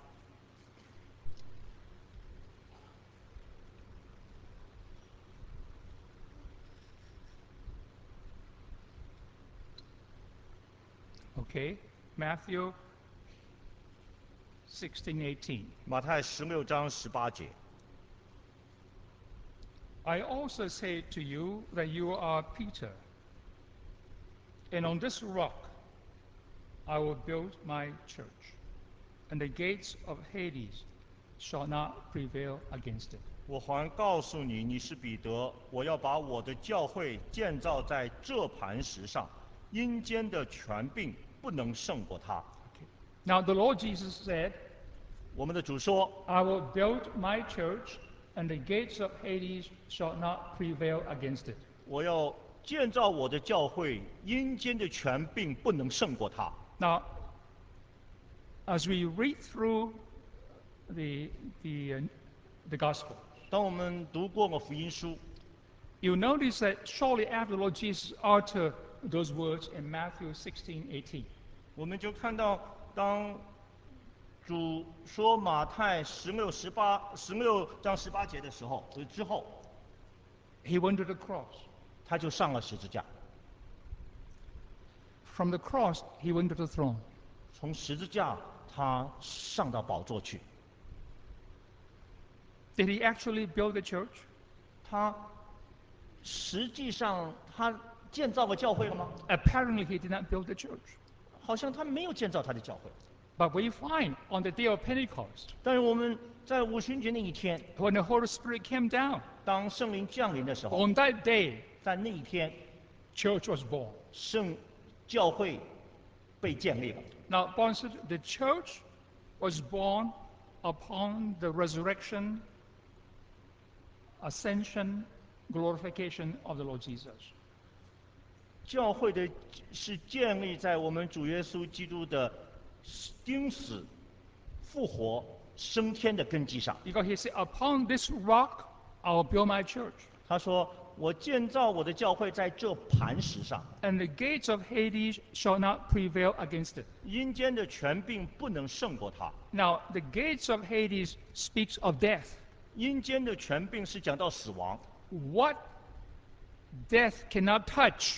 Okay, Matthew sixteen eighteen. 马太十六章十八节。 I also say to you that you are Peter, and on this rock I will build my church, and the gates of Hades shall not prevail against it. 我还告诉你，你是彼得，我要把我的教会建造在这磐石上，阴间的权柄不能胜过它。 Now the Lord Jesus said, 我们的主说 I will build my church, and the gates of Hades shall not prevail against it.：“ 我要建造我的教会，阴间的权柄不能胜过它。” Now, as we read through the, the, uh, the gospel, 当我们读过了福音书， you notice that shortly after the Lord Jesus uttered those words in Matthew sixteen eighteen, 我们就看到，当主说马太十六、十八、十六章十八节的时候，之后， he went to the cross. 他就上了十字架。 From the cross, he went to the throne. 从十字架，他上到宝座去。 Did he actually build the church? 他实际上他建造了教会了吗？ Apparently, he did not build the church. 好像他没有建造他的教会。 But we find on the day of Pentecost, 但是我们在五旬节那一天， when the Holy Spirit came down, 当圣灵降临的时候， on that day, 在那一天， church was born. 圣教会被建立了。 Now, Barnes said, the church was born upon the resurrection, ascension, glorification of the Lord Jesus. 教会的是建立在我们主耶稣基督的钉死、复活、升天的根基上。 Because he said, upon this rock, I will build my church. 他说：“我建造我的教会在这磐石上， And the gates of Hades shall not prevail against it. 阴间的权柄不能胜过它。 Now, the gates of Hades speaks of death. 阴间的权柄是讲到死亡， What death cannot touch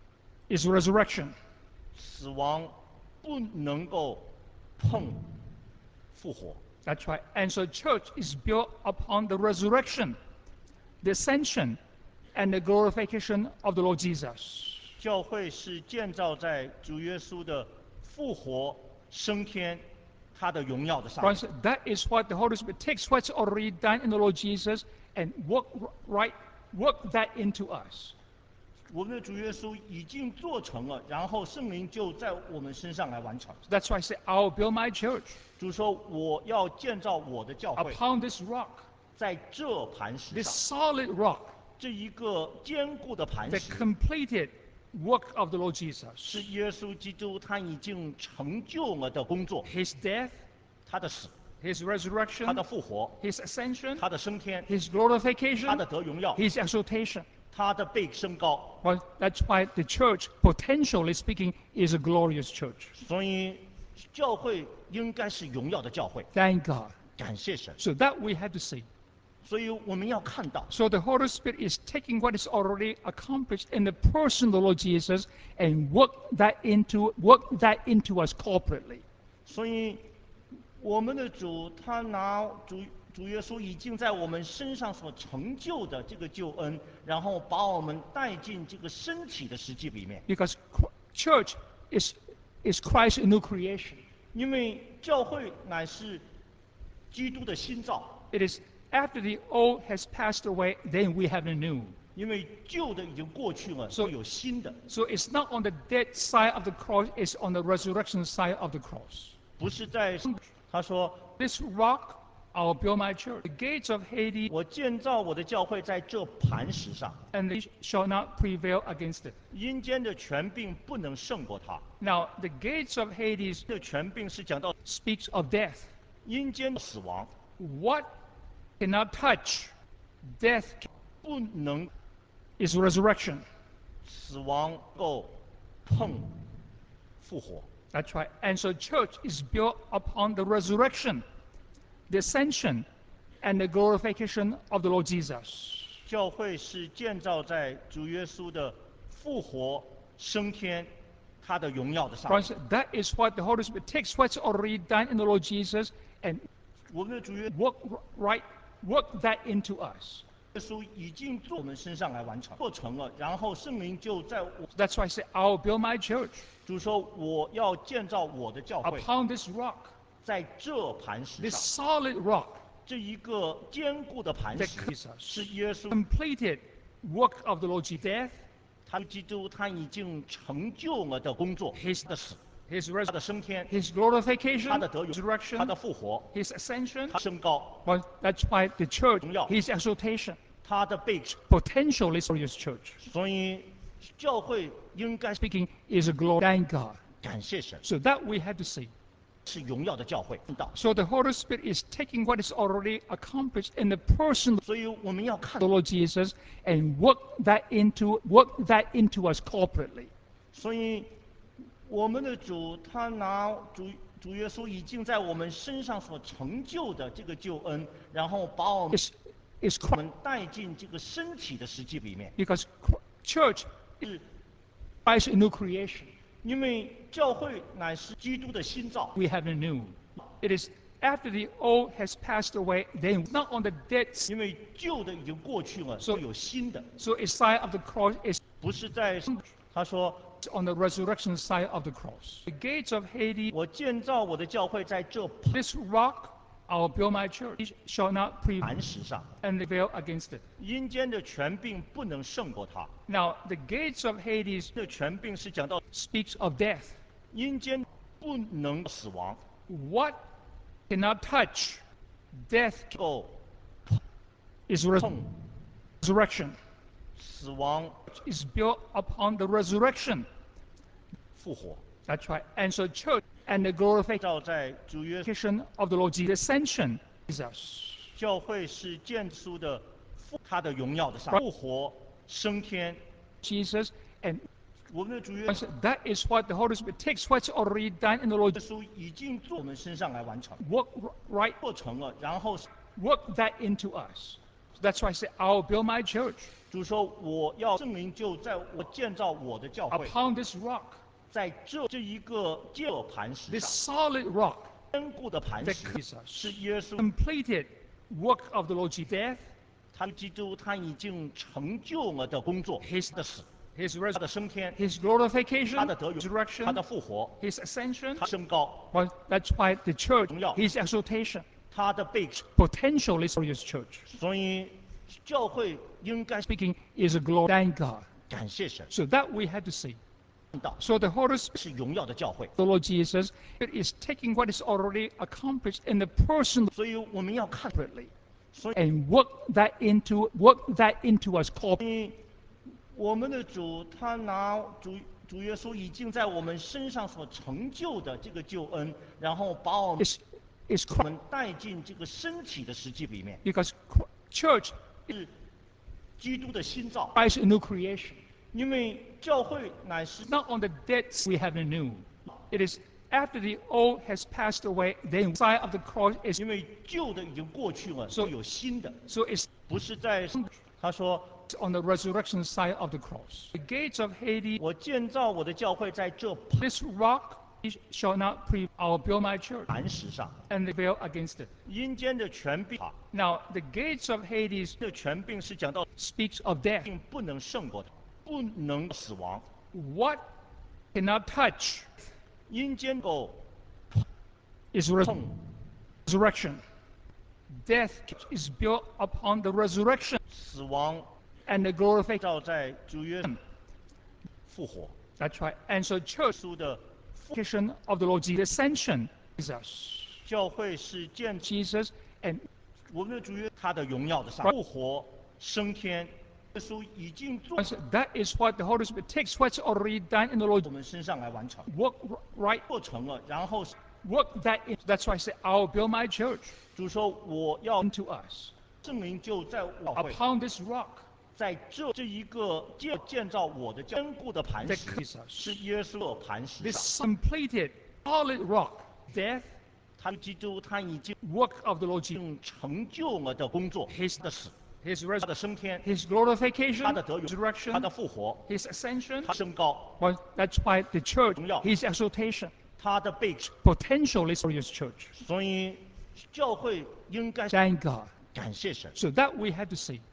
is resurrection. 死亡不能够碰复活。 That's right. And so church is built upon the resurrection, the ascension, and the glorification of the Lord Jesus. 教会是建造在主耶稣的复活、升天、他的荣耀的上面。 Friends, that is what the Holy Spirit takes what's already done in the Lord Jesus and work right, work that into us. 我们的主耶稣已经做成了，然后圣灵就在我们身上来完成。 That's why I say, I'll build my church 主说：“我要建造我的教会， upon this rock, 在这磐石 this 上， solid rock, 这一个坚固的磐 the 石， completed work of the Lord Jesus. 是耶稣基督他已经成就了的工作。 His death, 他的死， his 他 resurrection, 的复活， his ascension, 他的升天， his 他 glorification, 的得荣耀， his exaltation. 他的被升高。 Well, that's why the church, potentially speaking, is a glorious church. 所以，教会应该是荣耀的教会。 Thank God. 感谢神。 So that we have to see. 所以我们要看到， So the Holy Spirit is taking what is already accomplished in the person of the Lord Jesus and work that into work that into us corporately. 所以我们的主他拿主主耶稣已经在我们身上所成就的这个救恩，然后把我们带进这个身体的实际里面。 Because Chr- church is is Christ's new creation. 因为教会乃是基督的新造， It is after the old has passed away, then we have the new. 因为旧的已经过去了， So- 会有新的， So it's not on the dead side of the cross, it's on the resurrection side of the cross. 不是在他说 This rock, I'll build my church. The gates of Hades 我建造我的教会在这磐石上， and they shall not prevail against it. 阴间的权柄不能胜过它。 Now, the gates of Hades 这权柄是讲到 speaks of death. 阴间的死亡， What cannot touch death 不能 is resurrection. 死亡够碰复活。 That's right. And so church is built upon the resurrection, the ascension, and the glorification of the Lord Jesus. 教会是建造在主耶稣的复活、升天、他的荣耀的上面。 Friends, that is what the Holy Spirit takes what's already done in the Lord Jesus and 我们的主耶 work right, work that into us. 耶稣已经做我们身上来完成，做成了，然后圣灵就在我。 That's why I say, I'll build my church 主说我要建造我的教会， upon this rock, 在这磐石 this 上， solid rock 这一个坚固的磐 that 石 Jesus 是耶稣。 completed work of the Lord Jesus' death, 他基督他已经成就了的工作， His 他的死， His 他 res- 的升天， His glorification, 他的得荣， resurrection, 他的复活， His ascension. 他升高， Well, that's why the church, 荣耀。 His exaltation, 他的被。 potentially glorious church. 所以教会应该 Speaking is a glory. Thank God. 感谢神， So that we have to see. 是荣耀的教会。 So the Holy Spirit is taking what is already accomplished in the person 所以我们要看 of the，Lord Jesus and work that into work that into us corporately. 所以我们的主他拿主主耶稣已经在我们身上所成就的这个救恩，然后把我们 Is is 我们带进这个身体的实际里面， because church 是 is a new creation. 因为教会乃是基督的新造。 We have a new. It is after the old has passed away, then not on the dead. 因为旧的已经过去了， So- 就有新的， So a sign of the cross is 不是在他说 on the resurrection side of the cross. The gates of Hades, 我建造我的教会在这 this rock, I'll build my church, it shall not prevail 磐石上， and prevail against it. 阴间的权柄不能胜过它。 Now, the gates of Hades 这权柄是讲到 speaks of death. 阴间不能死亡， What cannot touch death 够 is res- 碰 resurrection. 死亡 Is built upon the resurrection. 复活。 That's right. And so church and the glorification 照在主约 of the Lord Jesus' ascension is us. 教会是建筑的复他的荣耀的上复活升天。 Jesus and 我们的主耶 that is what the Holy Spirit takes what's already done in the Lord 稣已经做我们身上来完成， work right 做成了，然后 work that into us. So that's why I say I'll build my church 主说我要圣灵就在我建造我的教会， upon this rock, 在这这一个建磐石 this 上， solid rock 坚固的磐 that 石 Jesus 是耶稣。 completed work of the Lord Jesus' death, 他基督他已经成就了的工作， His 的死， His 他 res- 的升天， His glorification, 他的得荣，他 resurrection, 的复活， His ascension. 他升高， Well, that's why the church, 荣耀。 His exaltation, 他的被。 potentially glorious church. 所以教会应该 Speaking is a glory. Thank God. 感谢神， So that we have to see. 到 So the Holy Spirit, 是荣耀的教会。 the Lord Jesus, is taking what is already accomplished in the person 所以我们要看， corporately 所以 and work that into work that into us corporately. 我们的主他拿主主耶稣已经在我们身上所成就的这个救恩，然后把我们 Is is 我 Christ 们带进这个身体的实际里面， because Chr- church 是基督的新造。 is a new creation. 因为教会乃是 Not on the dead we have a new. It is after the old has passed away, then side of the cross is 因为旧的已经过去了， So- 就有新的， so it's 不是在他说 on the resurrection side of the cross. The gates of Hades, 我建造我的教会在这 this rock shall not prevail. I'll build my church 磐石上， and prevail against it. 阴间的权柄， Now the gates of Hades 这权柄是讲到 speaks of death. 并不能胜过它，不能死亡。 What cannot touch 阴间够 is res- 碰 resurrection. Death is built upon the resurrection 死亡， and the glorification. 照在主约复活。 That's right. And so church 书的 of the Lord Jesus' ascension is us. 教会是建 Jesus and 我们的主约他的荣耀的上复活升天。耶稣已经做 that is what the Holy Spirit takes what's already done in the Lord 我们身上来完成， work right 做成了，然后 work that in. That's why I say I'll build my church 主说我要 into us 圣灵就在我会 upon this rock 在这这一个建建造我的坚固的磐 that 石， Jesus 是耶稣的磐石 this 上， completed solid rock death 他基督他已经 work of the Lord Jesus 经成就了的工作， His 的死， His 他 res- 的升天， His glorification 他的得荣，他 resurrection 的复活， His ascension. 他升高， Well, that's why the church 荣耀。 His exaltation 他的被。 potentially glorious church. 所以教会应该 Thank God. 感谢神， So that we have to see.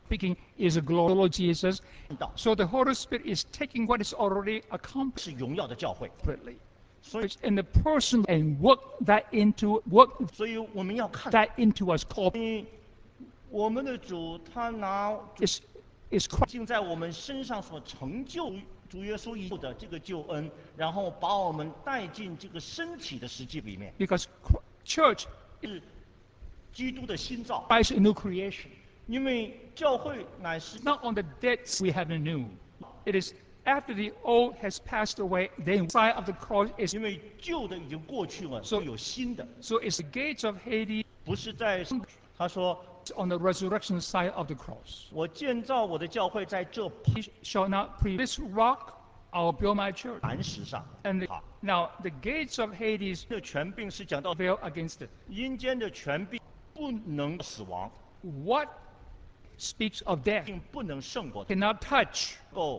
speaking is a glory of the Lord Jesus. 道 So the Holy Spirit is taking what is already accomplished 是荣耀的教会， separately. 所以 In the person and work that into work 所以我们要看， that into us called 嗯我们的主他拿 is is Christ. 竟在我们身上所成就主耶稣以后的这个救恩，然后把我们带进这个身体的实际里面， Because church 是基督的新造， is a new creation. 因为教会乃是 Not on the dead we have the new. It is after the old has passed away, then side of the cross is 因为旧的已经过去了， So- 就有新的， so it's the gates of Hades 不是在他说 on the resurrection side of the cross. 我建造我的教会在这 He shall not pre this rock I'll build my church. 磐石上， And the- 好， now the gates of Hades 这权柄是讲到 prevail against it. 阴间的权柄不能死亡， What speaks of death 并不能胜过它， cannot touch 够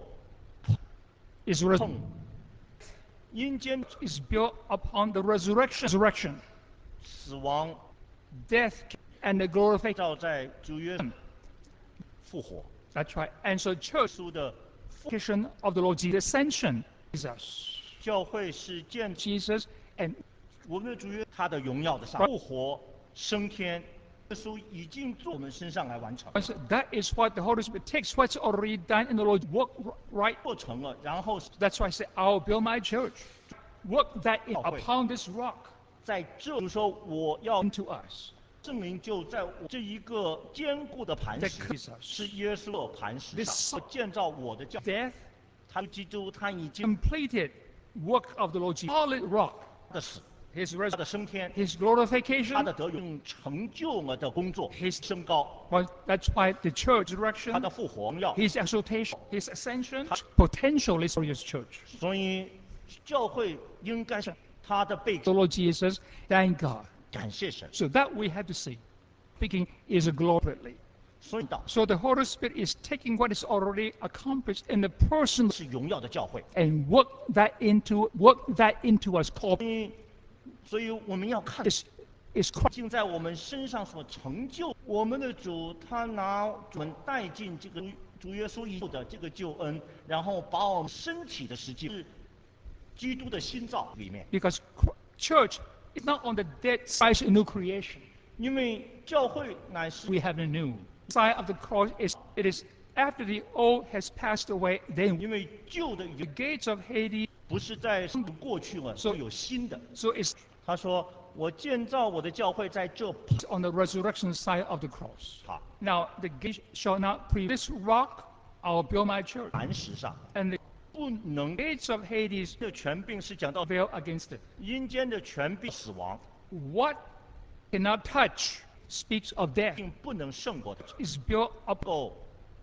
is, res- 碰。阴间 is built upon the resurrection. resurrection. 死亡 Death and the glorification. 照在主耶稣复活， That's right. And so church 稣的 of the Lord Jesus, ascension is us. 教会是建 Jesus and 我们的主耶他的荣耀的上复活升天，耶稣已经从我们身上来完成， that is what the Holy Spirit takes what's already done in the Lord work right. 做成了，然后 That's why I say I'll build my church. Work that in, 教会。 upon this rock 在这就是说我要 into us. 圣灵就在我这一个坚固的磐 That 石， is us. 是耶稣的磐石 This 上建造我的教， Death 他基督他已经 completed work of the Lord Jesus. Solid rock. 的死， His 他 res- 的升天， his 他 glorification. 的得永成就了的工作， His- 升高， Well, that's why the church 他 direction, 的复活荣耀， his exaltation, his ascension, potential is for his church. 所以教会应该是他的背 The Lord Jesus, thank God. 感谢神， So that we have to see. Speaking is a glory. 所以道 So the Holy Spirit is taking what is already accomplished in the person 是荣耀的教会， and work that into work that into us called 所以所以我们要看 is is Christ. 竟在我们身上所成就，我们的主他拿我们带进这个主耶稣以后的这个救恩，然后把我们身体的实际是基督的新造里面， Because Chr- church is not on the dead side a new creation. 因为教会乃是 We have a new side of the cross is it is after the old has passed away, then 因为旧的已 the 经 gates of Hades. 不是在过去了， So- 就有新的。 So it's 他说：“我建造我的教会在这 on the resurrection side of the cross. 好 Now the gate shall not pre this rock I'll build my church. 磐石上， And the 不能 gates of Hades 的权柄是讲到 prevail against it. 阴间的权柄死亡， What cannot touch speaks of death. 并不能胜过它， Is built up 够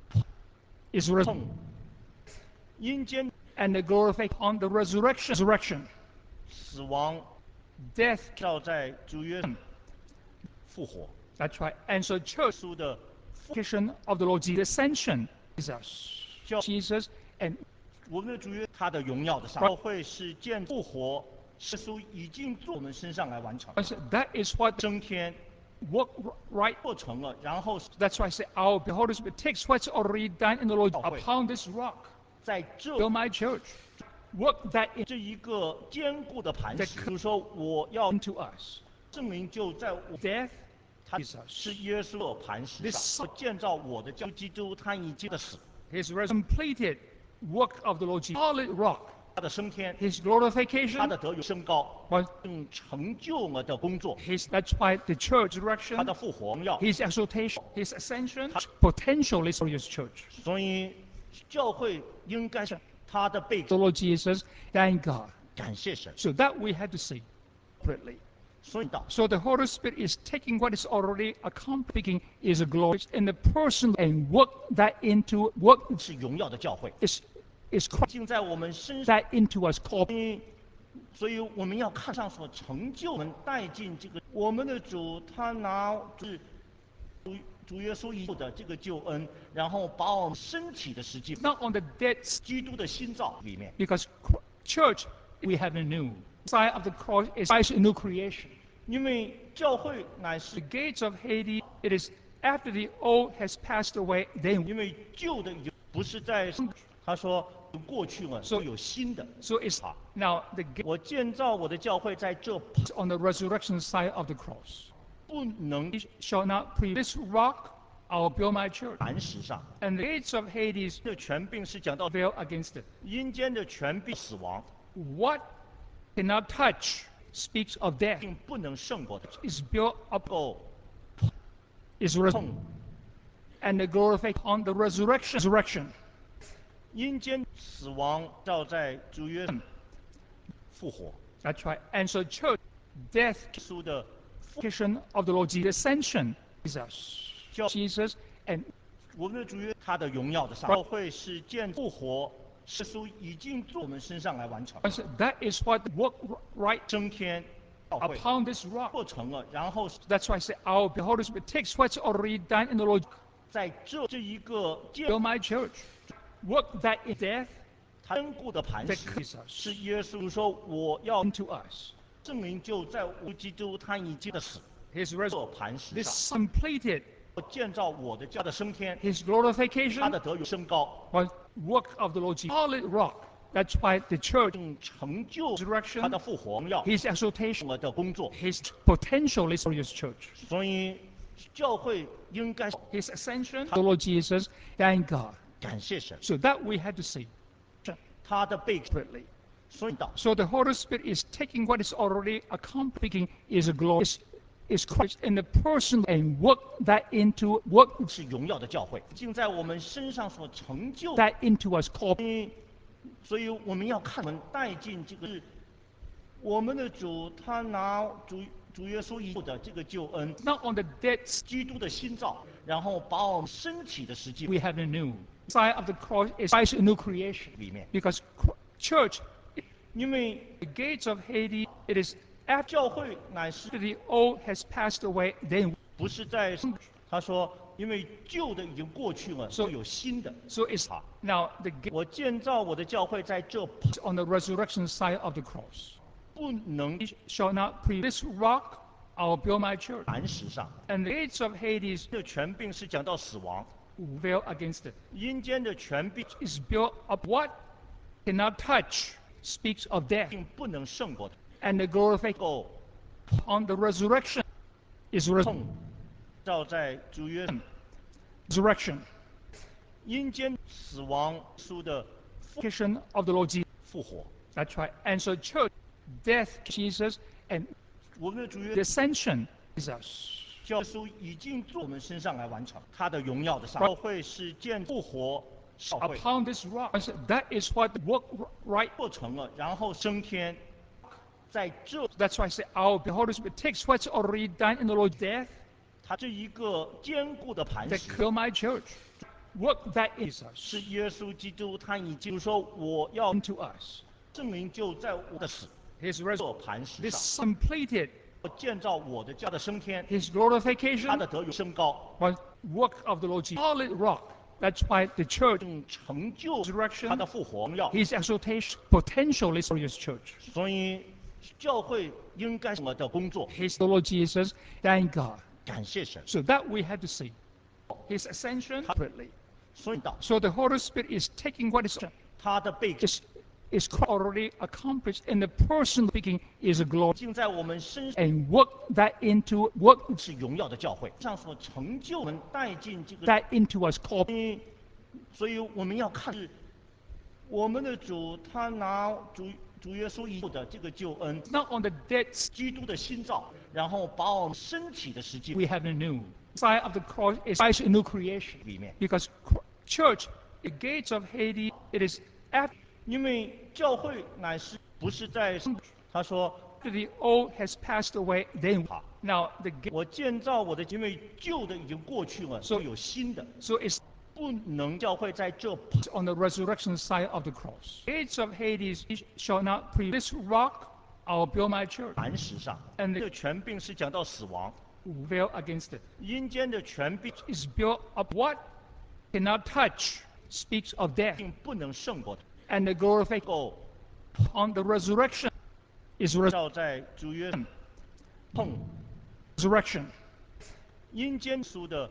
is res- 碰阴间 and the glorification on the resurrection. Resurrection. 死亡 Death. 照在主耶稣复活， That's right. And so church 稣的 of the Lord Jesus ascension is us. 教 Jesus and 我们的主耶他的荣耀的上教会是建复活，耶稣已经从我们身上来完成 that is what 升天 work right. 做成了，然后 That's why I say our the Holy Spirit takes what's already done in the Lord 教会。 upon this rock. 在这 Build my church. Work that 这一个坚固的磐石， That- 就是说我要 into us. 圣灵就在我 Death 他 is us. 是耶稣的磐石 This- 上，我建造我的教基督，他已经的死， His res- completed work of the Lord Jesus. Solid rock. 他的升天， His 他 glorification. 的得永升高， Well, 并成就了的工作， his, that's why the church 他 direction, 的复活荣耀。 his exaltation, his ascension, potential is for his church. 所以教会应该是他的背 The Lord Jesus, thank God. 感谢神。 So that we have to see separately. 所以道 So the Holy Spirit is taking what is already accomplished is a glory in the person and work that into work 是荣耀的教会， is is Christ 竟在我们身上。 that into us called 所以，所以我们要看上所成就，我们带进这个我们的主，他拿是主主耶稣以后的这个救恩，然后把我们身体的实际 not on the dead 基督的新造里面， because church we have a new side of the cross is a new creation. 因为教会乃 The 是 gates of Hades it is after the old has passed away, then 因为旧的已经不是在，他说过去了， So- 就有新的。 so it's 好， now the gate 我建造我的教会在这 on the resurrection side of the cross. 不能 It shall not prevail. This rock, I'll build my church, 磐石上， and the gates of Hades 这权柄是讲到 prevail against it. 阴间的权柄死亡， What cannot touch speaks of death. 并不能胜过的， Is built up, 够 is res- 碰 and the glorified on the resurrection. Resurrection. 阴间死亡照在主约复活。 That's right. And so, church, death, 稣的 vision of the Lord Jesus, ascension, Jesus, 教 Jesus, and 我们的主约他的荣耀的上，教会是建复活，耶稣已经从我们身上来完成， that is what work right 升天教会 upon this rock. 做成了，然后 That's why I say, our the Holy Spirit takes what's already done in the Lord, 在这这一个建 build my church. Work that in death 坚固的磐 that 石， creates 是 us 耶稣说我要 into us. 圣灵就在无基督他已经的死 His 这 res- 磐石 this 上， completed 我建造我的家的升天， his 他 glorification 的德有升高， was work of the Lord Jesus. Solid rock. That's why the church 并成就 resurrection, 他的复活荣耀 his exaltation, 我的工作， his potential is for his church. 所以教会应该 His ascension, the Lord Jesus, thank God. 感谢神， So that we had to see 他的被 separately. 所以到 So the Holy Spirit is taking what is already accomplished is a glory, is, is Christ in the person and work that into work 是荣耀的教会，竟在我们身上所成就。 that into us called 所以，所以我们要看我们带进这个是我们的主，他拿主主耶稣以后的这个救恩， not on the dead 基督的新造，然后把我们身体的实际 we have a new side of the cross is Christ a new creation 里面， because cr- church 因为 the gates of Hades it is after 教会乃是 the old has passed away then 不是在他说，因为旧的已经过去了， So- 就有新的。 so it's 好， now the gate 我建造我的教会在这 on the resurrection side of the cross. 不能 It shall not prevail. This rock I'll build my church, 磐石上， and the gates of Hades 这权柄是讲到死亡， prevail against it. 阴间的权柄 Is built up what cannot touch speaks of death, 并不能胜过的， and the glorified 够 on the resurrection is res- 碰照在主约 resurrection, 阴间死亡书的 vision of the Lord Jesus. 复活。 That's right. And so church, death, Jesus, and 我们的主 the 约 ascension is us. 教书已经从我们身上来完成他的荣耀的上，教会是建复活教会 Upon this rock, I said, that is what work right. 做成了，然后升天，在这 That's why I say, our the Holy Spirit takes what's already done in the Lord's death 他这一个坚固的磐 that 石， kill my church. Work that is us 是耶稣基督他已经说我要 into us. 圣灵就在我的死 His 这 res- 磐石 this 上， completed 我建造我的家的升天， his 他 glorification 的德有升高， was work of the Lord Jesus. Solid rock. That's why the church 并成就 resurrection, 他的复活荣耀。 his exaltation, potential is for his church. 所以教会应该是我的工作， His the Lord Jesus, thank God. 感谢神。 So that we have to see. His ascension separately. 所以到 So the Holy Spirit is taking what is, 他的被 is, is already accomplished in the person speaking is a glory 竟在我们身上 and work that into work 是荣耀的教会上所成就，我们带进这个， that into us called 所以所以我们要看是我们的主，他拿主主耶稣以后的这个救恩， not on the dead 基督的新造，然后把我们身体的实际 we have a new side of the cross is Christ a new creation 里面， because cr- church the gates of Hades it is after 因为教会乃是不是在他说 the old has passed away then 好， now the gate 我建造我的，因为旧的已经过去了， So- 就有新的， so it's 不能教会在这 on the resurrection side of the cross. Gates of Hades shall not prevail. This rock I'll build my church, 磐石上， and 这 the 个权柄是讲到死亡， prevail against it. 阴间的权柄 Is built up what cannot touch speaks of death, 并不能胜过的， and the glorified 够 on the resurrection is res- 照在主约碰 resurrection, 阴间书的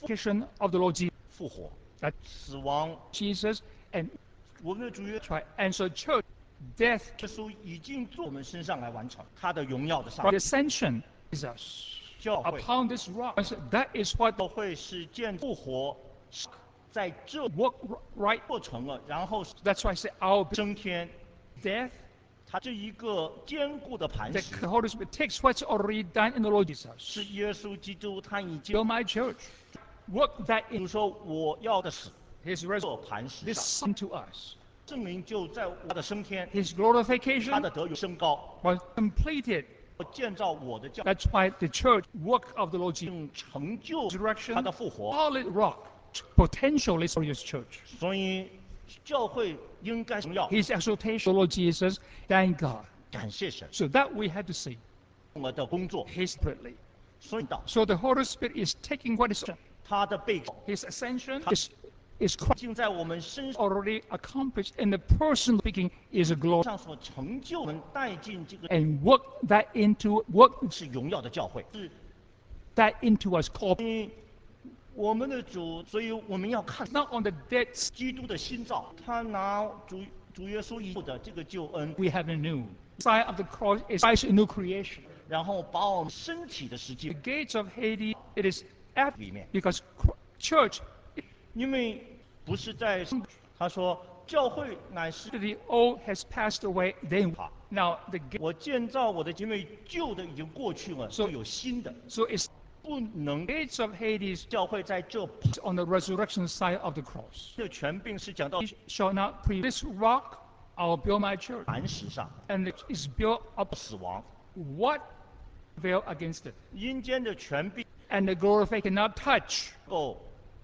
resurrection of the Lord Jesus, 复活、 that 死亡， Jesus and 我们的主耶 try and so church, death, 稣已经从我们身上来完成他的荣耀的上 the ascension is us. 教会。 Upon this rock, that is what 教会是建复活，在这 work right. 过程了，然后 That's why I say our 升天， death, 它是一个坚固的磐 the 石， Holy Spirit takes what's already done in the Lord 是 Jesus. 耶稣基督他已经 Build my church. Work that 比 in 如说我要的死 His 这 resurrection, 磐石 this 上， Son to us. 圣灵就在我的升天， His 他 glorification 的德有升高， was completed. 我建造我的教， That's why the church work of the Lord Jesus, 并成就 resurrection, 他的复活， solid rock, potentially glorious church. 所以教会应该荣耀， His exaltation, the Lord Jesus, thank God. 感谢神， So that we had to see 我的工作， His spiritly. 所以到 So the Holy Spirit is taking what is 他的背后 His ascension is is 已经在我们身上 already accomplished, and the person speaking is a glory, 所成就，我们带进这个 and work that into work 是荣耀的教会，是 that into us called 因我们的主，所以我们要看 not on the dead. 基督的新造，他拿主主耶稣以后的这个救恩， We have a new side of the cross is Christ, a new creation. 然后把我们身体的实 The 际 gates of Hades, it is at 里面， because cr- church, 因为不是在他说教会乃是 the old has passed away. Then now the gate, 我建造我的，因为旧的已经过去了，所以有新的， so it's 不能 gates of Hades 教会在这 on the resurrection side of the cross. 这权柄是讲到 It shall not pre this rock. I'll build my church, 磐石上 and it is built up. 死亡， What prevail against it? 阴间的权柄 And the glorified cannot touch. 够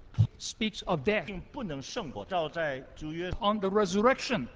Speaks of death. 并不能胜过，照在主约 On the resurrection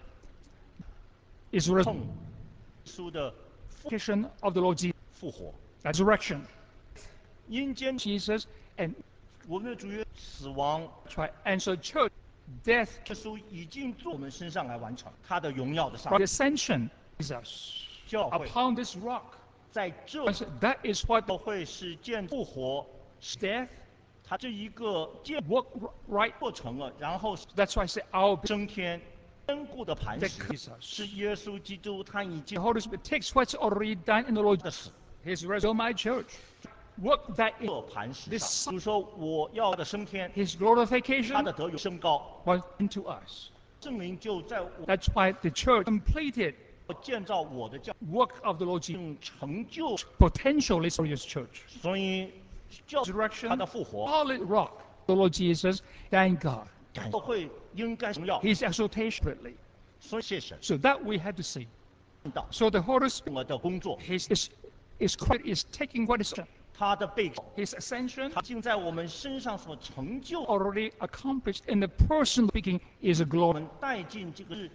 is 碰书的 resurrection of the Lord Jesus. 复活， Resurrection. 阴间 Jesus and 我们的主约死亡， try and so church, death, 耶稣已经从我们身上来完成他的荣耀的上 the ascension is us. 教会， Upon this rock. 在这 That is what 教会是建复活， death 它这一个建 work right. 过程了，然后 That's why I say our 升天坚固的磐 the 石 is us. 是耶稣基督他已 The 经 Holy Spirit takes what's already done in the Lord. 的死 His resurrection, my church. Work that in 这磐石 this 上，就是说我要的升天， His 他 glorification 的德有升高， was into us. 圣灵就在我 That's why the church completed 建造我的教， work of the Lord Jesus. 并成就， Potentially glorious church. 所以教 Resurrection, 他的复活， solid rock. The Lord Jesus, thank God. 教会应该荣耀， His exaltation. 所以谢神 So that we had to see. 到 So the Holy Spirit 我的工作， His is, is, is taking what is 他的背后， His ascension 他竟在我们身上所成就，我 already accomplished, and the person speaking is a glory, 们带进这个是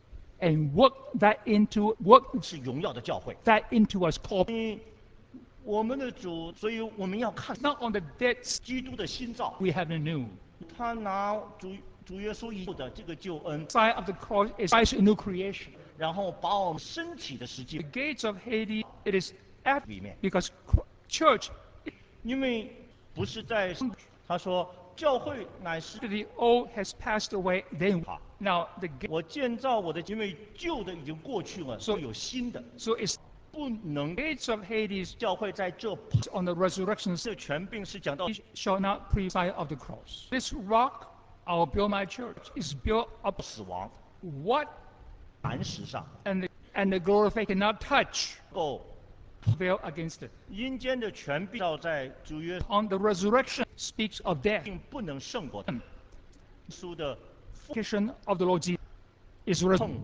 and work that into work 是荣耀的教会。 that into us called 因为我们的主，所以我们要看 not on the dead. 基督的新造， We have a new 他拿主主耶稣以后的这个救恩， side of the cross is Christ, a new creation. 然后把我们身体的实 The 际 gates of Hades, it is at 里面， because church, 因为不是在他说教会乃是 the old has passed away. Then 好， now the gate, 我建造我的，因为旧的已经过去了，所以有新的， so it's 不能 gates of Hades 教会在这 on the resurrection 这权柄是讲到 shall not preside of the cross. This rock, I'll build my church, is built up 死亡 what 磐石上， and the, and the glorified cannot touch, 够 prevail against it. 阴间的权柄照在主约 On the resurrection speaks of death. 并不能胜过他。书的 Resurrection of the Lord Jesus is res- 碰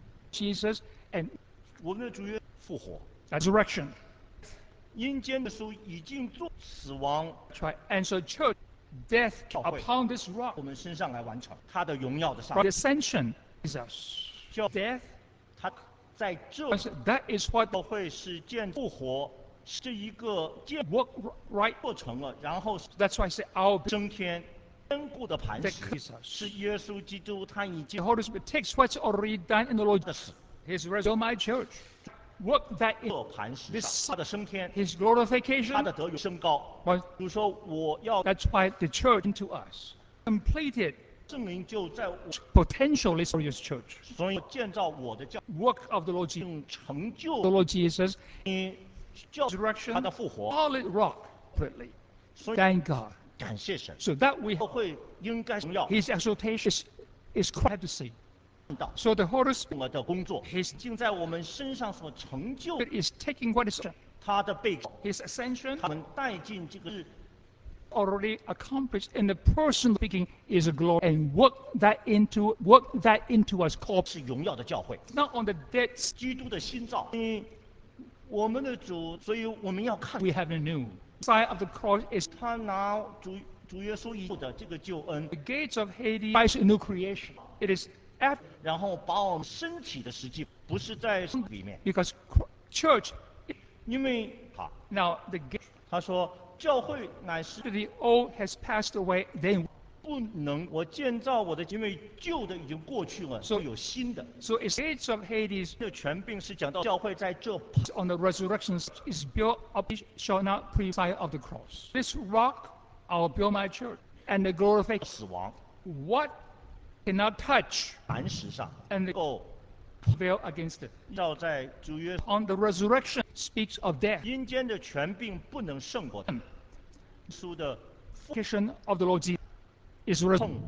Jesus and 我们的主约复活， resurrection. 阴间的书已经做死亡， Try and so church, death 教会 upon this rock. 我们身上来完成他的荣耀的上 The ascension is us. 教 Death, 他在这 that is what 教会是建复活，是一个建 work right. 过程了，然后 That's why I say our 升天坚固的磐 the 石 Jesus. 是耶稣基督他已 The 经 Holy Spirit takes what's already done in the Lord. 的死， His resurrection, my church. work that in 做磐石 this 上，他的升天， His 他 glorification. 的德有升高。 But 就是说，我要 that's why the church into us completed 圣灵就在我， potentially glorious church. 所以建造我的教， Work of the Lord Jesus. 并成 The 就 Lord Jesus, 你教他 resurrection, 的复活。 solid rock, completely. 所以 Thank God. 感谢神， So that we 教会应该荣耀 His exaltation is, is quite to see. 到 So the Holy Spirit 我的工作， His 竟在我们身上所成就， is taking what is 他的背后， His ascension 他们带进这个是 already accomplished in the person speaking is a glory and work that into work that into us called 是荣耀的教会， not on the dead 基督的新造。嗯，我们的主，所以我们要看 we have a new side of the cross is 他拿主主耶稣以后的这个救恩， the gates of Hades is a new creation. It is after 然后把我们身体的实际不是在里面， because church 因为他 now the gate 他说教会乃是 to the old has passed away then 不能我建造我的，因为旧的已经过去了， So- 会有新的。 so it's gates of Hades 这权柄是讲到教会在这 on the resurrection is built up shall not pre side of the cross. This rock I'll build my church and the glorification 死亡 what cannot touch 磐石上， and 能够 prevail against it. 要在主耶 On the resurrection speaks of death. 阴间的权柄不能胜过他。书的 Resurrection of the Lord Jesus is res- 痛，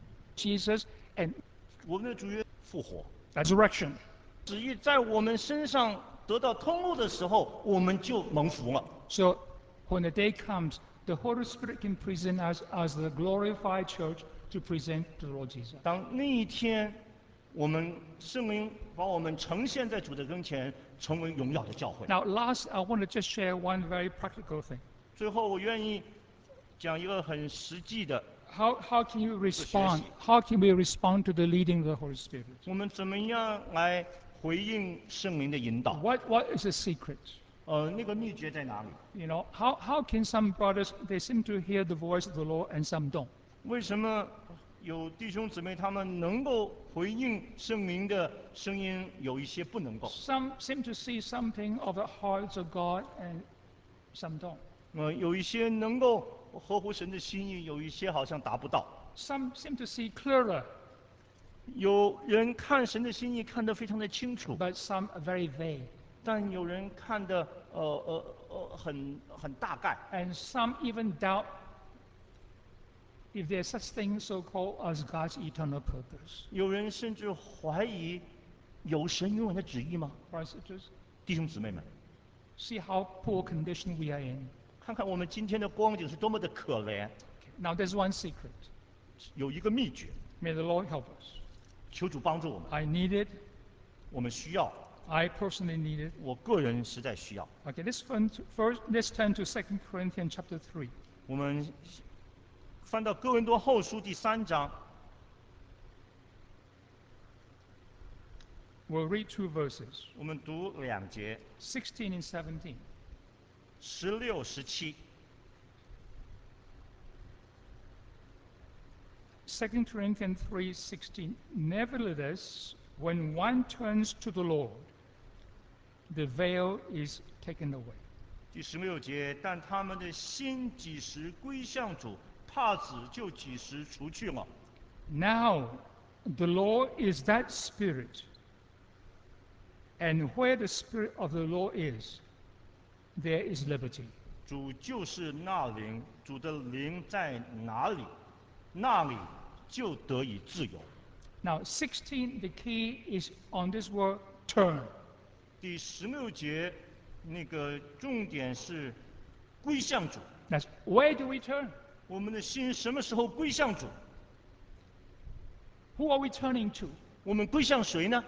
Jesus and 我们的主耶复活， resurrection. 旨意在我们身上得到通路的时候，我们就蒙福了。 So when the day comes, the Holy Spirit can present us as the glorified church to present to the Lord Jesus. 当那一天，我们圣灵把我们呈现在主的跟前，成为荣耀的教会。 Now, last, I want to just share one very practical thing. 最后，我愿意讲一个很实际的， How, how can you respond? How can we respond to the leading of the Holy Spirit? 我们怎么样来回应圣灵的引导？ What, what is the secret? 呃，那个秘诀在哪里？ You know, how, how can some brothers, they seem to hear the voice of the Lord and some don't? 为什么有弟兄姊妹他们能够回应圣灵的声音，有一些不能够？ Some seem to see something of the hearts of God and some don't. 呃，有一些能够合乎神的心意，有一些好像达不到。 Some seem to see clearer, 有人看神的心意看得非常的清楚， but some are very vague. 但有人看得呃呃呃很很大概， And some even doubt if there's such thing so-called as God's eternal purpose. 有人甚至怀疑有神永远的旨意吗？ Brothers and sisters, 弟兄姊妹们， see how poor condition we are in. 看看我们今天的光景是多么的可怜。 Now there's one secret. 有一个秘诀， May the Lord help us. 求主帮助我们， I need it. 我们需要， I personally need it. 我个人实在需要。 Okay, let's turn to, first, let's turn to Second Corinthians chapter three. 我们翻到哥林多后书第三章， We'll read two verses, 我们读两节， sixteen and seventeen. 十六、十七。 Second Corinthians three sixteen. Nevertheless, when one turns to the Lord, the veil is taken away. 第十六节，但他们的心几时归向主，帕子就几时除去了。 Now, the Lord is that Spirit, and where the Spirit of the Lord is, there is liberty. 主就是那灵，主的灵在哪里，那里就得以自由。 Now, sixteen, the key is on this word turn. 第十六节，那个重点是归向主。 That's where do we turn? 我们的心什么时候归向主？ Who are we turning to? 我们归向谁呢？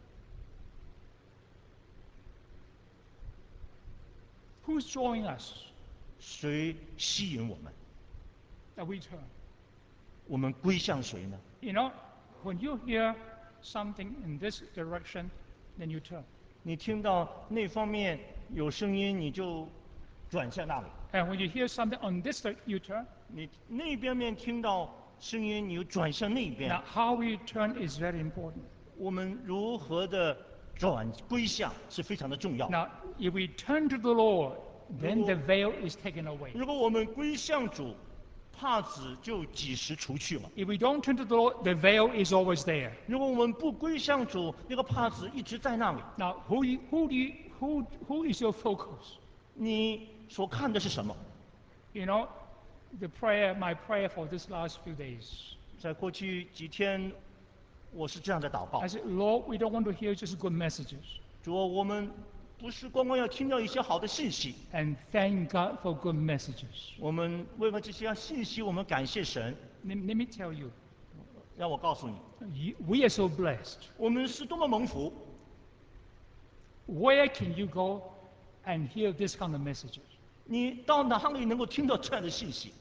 Who's drawing us 谁吸引我们？ that we turn? 我们归向谁呢？ You know, when you hear something in this direction, then you turn. 你听到那方面有声音，你就转向那里； And when you hear something on this side, you turn. 你那边面听到声音，你就转向那边 Now,。how we turn is very important. 我们如何的转归向是非常的重要。 Now, if we turn to the Lord, then the veil is taken away. 如果我们归向主，帕子就几时除去了； If we don't turn to the Lord, the veil is always there. 如果我们不归向主，那个帕子一直在那里。 Now, who, you, who, do you, who, who is your focus? 你所看的是什么？ You know, the prayer, my prayer for this last few days. 在过去几天，我是这样的祷告 I： said, Lord, we don't want to hear just good messages. 主啊，我们不是光光要听到一些好的信息， And thank God for good messages. 我们为了这些信息，我们感谢神。 Let, let me tell you, 让我告诉你， you, we are so blessed. 我们是多么蒙福。 Where can you go and hear this kind of messages? 你到哪里能够听到这样的信息？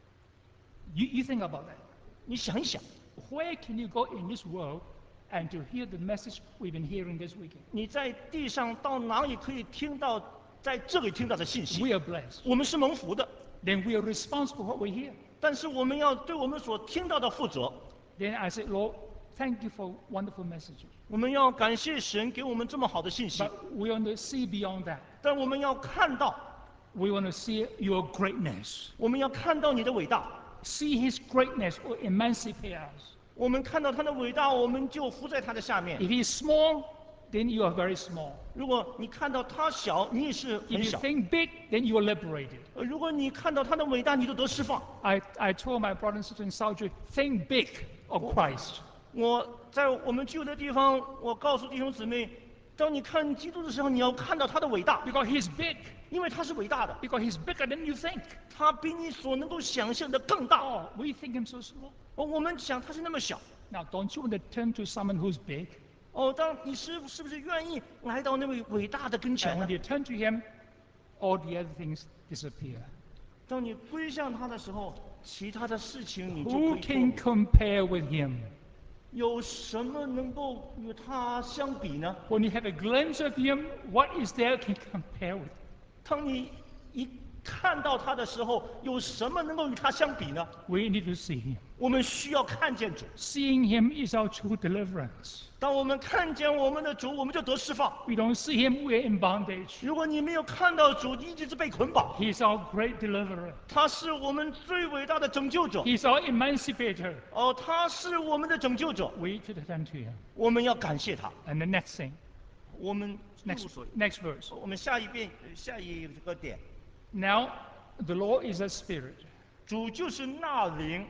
You, you think about that. 你想一想， Where can you go in this world and to hear the message we've been hearing this weekend? 你在地上到哪里可以听到在这里听到的信息？ We are blessed. 我们是蒙福的， Then we are responsible for what we hear. 但是我们要对我们所听到的负责。 Then I said, Lord, thank you for wonderful messages. 我们要感谢神给我们这么好的信息， But we want to see beyond that. 但我们要看到， We want to see your greatness. 我们要看到你的伟大。 See his greatness will emancipate us. 我们看到他的伟大，我们就伏在他的下面。 If he's small, then you are very small. 如果你看到他小，你也是 If 很 you 小； think big, then you are liberated. 呃如果你看到他的伟大，你就得释放。 I, I told my brother and sister in Saudi, think big of Christ. 我在我们住的地方，我告诉弟兄姊妹，当你看基督的时候，你要看到他的伟大， Because he's big. 因为他是伟大的， Because he's bigger than you think. 他比你所能够想象的更大。 Oh, we think him so small. 哦，我们想他是那么小。 Now, don't you want to turn to someone who's big? 哦，当你是是不是愿意来到那位伟大的跟前 And 呢 when？you turn to him, all the other things disappear. 当你归向他的时候，其他的事情你就 Who 可以 can 脱 compare with him? 有什么能够与他相比呢？ When you have a glimpse of him, what is there can compare with? 当你一看到他的时候，有什么能够与他相比呢？ We need to see him. 我们需要看见主。 Seeing him is our true deliverance. 当我们看见我们的主，我们就得释放。 We don't see him, we're in bondage. 如果你没有看到主，你一直是被捆绑。 He's our great deliverer. 他是我们最伟大的拯救者。 He's our emancipator. 哦，他是我们的拯救者， We need to turn to him. 我们要感谢他。 And the next thing, 我们入 next, 所 next verse. 我们下一遍下一个点， Now, the Lord is a spirit. 主就是那灵。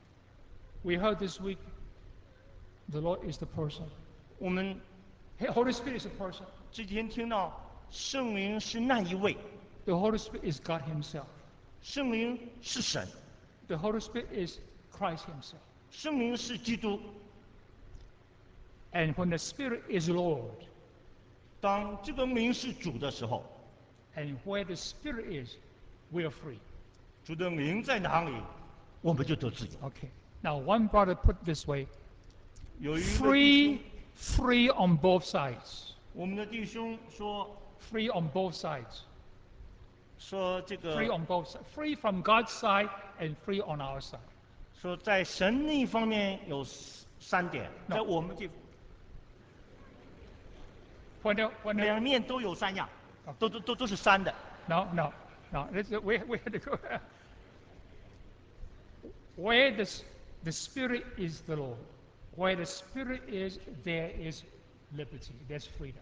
We heard this week, the Lord is the person. 我们 Hey, Holy Spirit is a person. 这几天听到圣灵是那一位， The Holy Spirit is God himself. 圣灵是神， The Holy Spirit is Christ himself. 圣灵是基督。 And when the Spirit is Lord, 当这个灵是主的时候， and where the Spirit is, we are free. 主的灵在哪里，我们就得自由。 Okay. Now, one brother put it this way, 有一个弟 free, 兄， free on both sides. 我们的弟兄说 Free on both sides. 说这 Free 个 on both sides. Free from God's side and free on our side. 说在神那一方面有三点， No 在我们这 When the, when the, 两面都有三样，都都都都是三的。 no, no, no. Let's, we, we had to go. Where the, s- the Spirit is the Lord, where the Spirit is, there is liberty, there's freedom.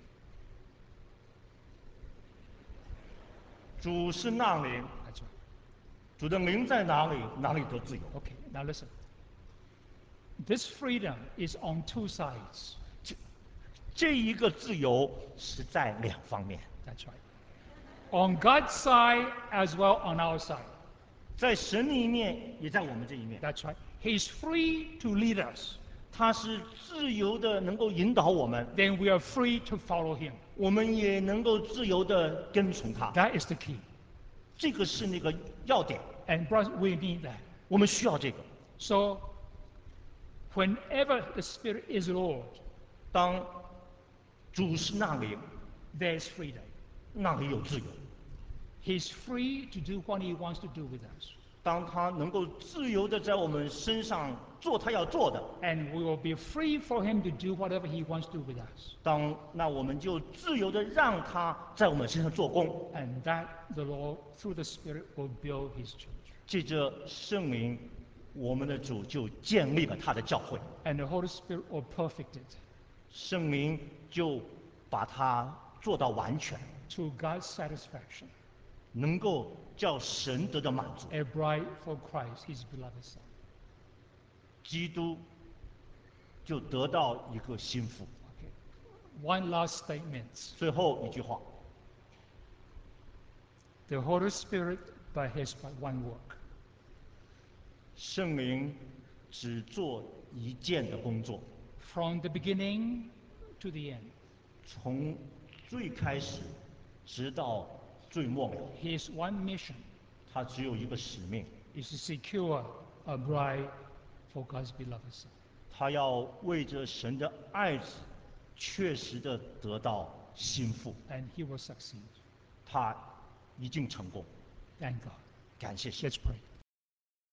主是那灵， That's right. 主的灵在哪里，哪里得自由。 Okay, now listen. This freedom is on two sides. 这一个自由是在两方面， That's right. On God's side as well on our side. 在神的一面，也在我们这一面。 That's right. He's free to lead us. 他是自由的，能够引导我们， Then we are free to follow him. 我们也能够自由的跟从他。 That is the key. 这个是那个要点， And brothers, we need that. 我们需要这个。 So, whenever the Spirit is Lord, 当主是那里， there's freedom. 那里有自由。 He's free to do what he wants to do with us. 当他能够自由的在我们身上做他要做的， and we will be free for him to do whatever he wants to do with us. 当那我们就自由的让他在我们身上做工， And that the Lord, through the Spirit, will build his church. 借着圣灵，我们的主就建立了他的教会， And the Holy Spirit will perfect it 圣灵就把它做到完全， to God's satisfaction. 能够叫神得到满足。 A bride for Christ, his beloved Son. 基督就得到一个心腹。 Okay. One last statement. 最后一句话， The Holy Spirit by his but one work. 圣灵只做一件的工作， From the beginning to the end. 从最开始直到最末了， His one mission 他只有一个使命， is to secure a bride for God's beloved Son. 他要为着神的爱子确实的得到心腹， And he will succeed. 他一定成功。 Thank God. 感谢神。 Let's pray.